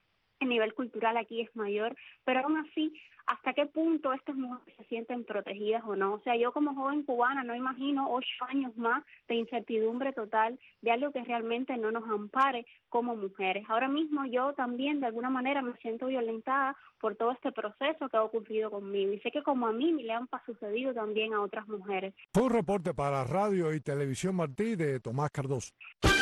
el nivel cultural aquí es mayor, pero aún así, ¿hasta qué punto estas mujeres se sienten protegidas o no? O sea, yo como joven cubana no imagino ocho años más de incertidumbre total, de algo que realmente no nos ampare como mujeres. Ahora mismo yo también de alguna manera me siento violentada por todo este proceso que ha ocurrido conmigo y sé que como a mí le han sucedido también a otras mujeres. Fue un reporte para Radio y Televisión Martí de Tomás Cardoso.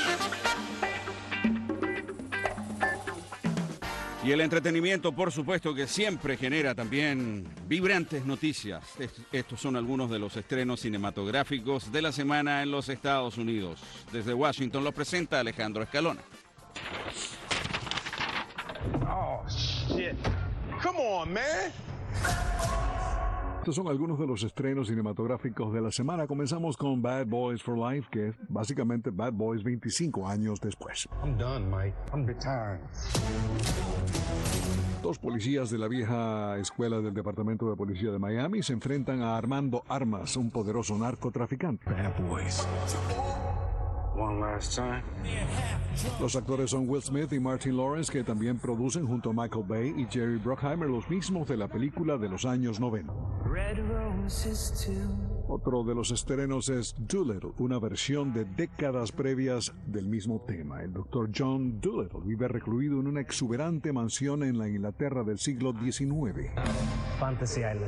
Y el entretenimiento, por supuesto, que siempre genera también vibrantes noticias. Estos son algunos de los estrenos cinematográficos de la semana en los Estados Unidos. Desde Washington los presenta Alejandro Escalona. Oh, shit. Come on, man. Estos son algunos de los estrenos cinematográficos de la semana. Comenzamos con Bad Boys for Life, que es básicamente Bad Boys veinticinco años después. I'm done, Mike. I'm retired. Dos policías de la vieja escuela del Departamento de Policía de Miami se enfrentan a Armando Armas, un poderoso narcotraficante. Bad Boys. One last time. Los actores son Will Smith y Martin Lawrence, que también producen junto a Michael Bay y Jerry Bruckheimer, los mismos de la película de los años noventa. Otro de los estrenos es Doolittle, una versión de décadas previas del mismo tema. El doctor John Doolittle vive recluido en una exuberante mansión en la Inglaterra del siglo diecinueve. Fantasy Island.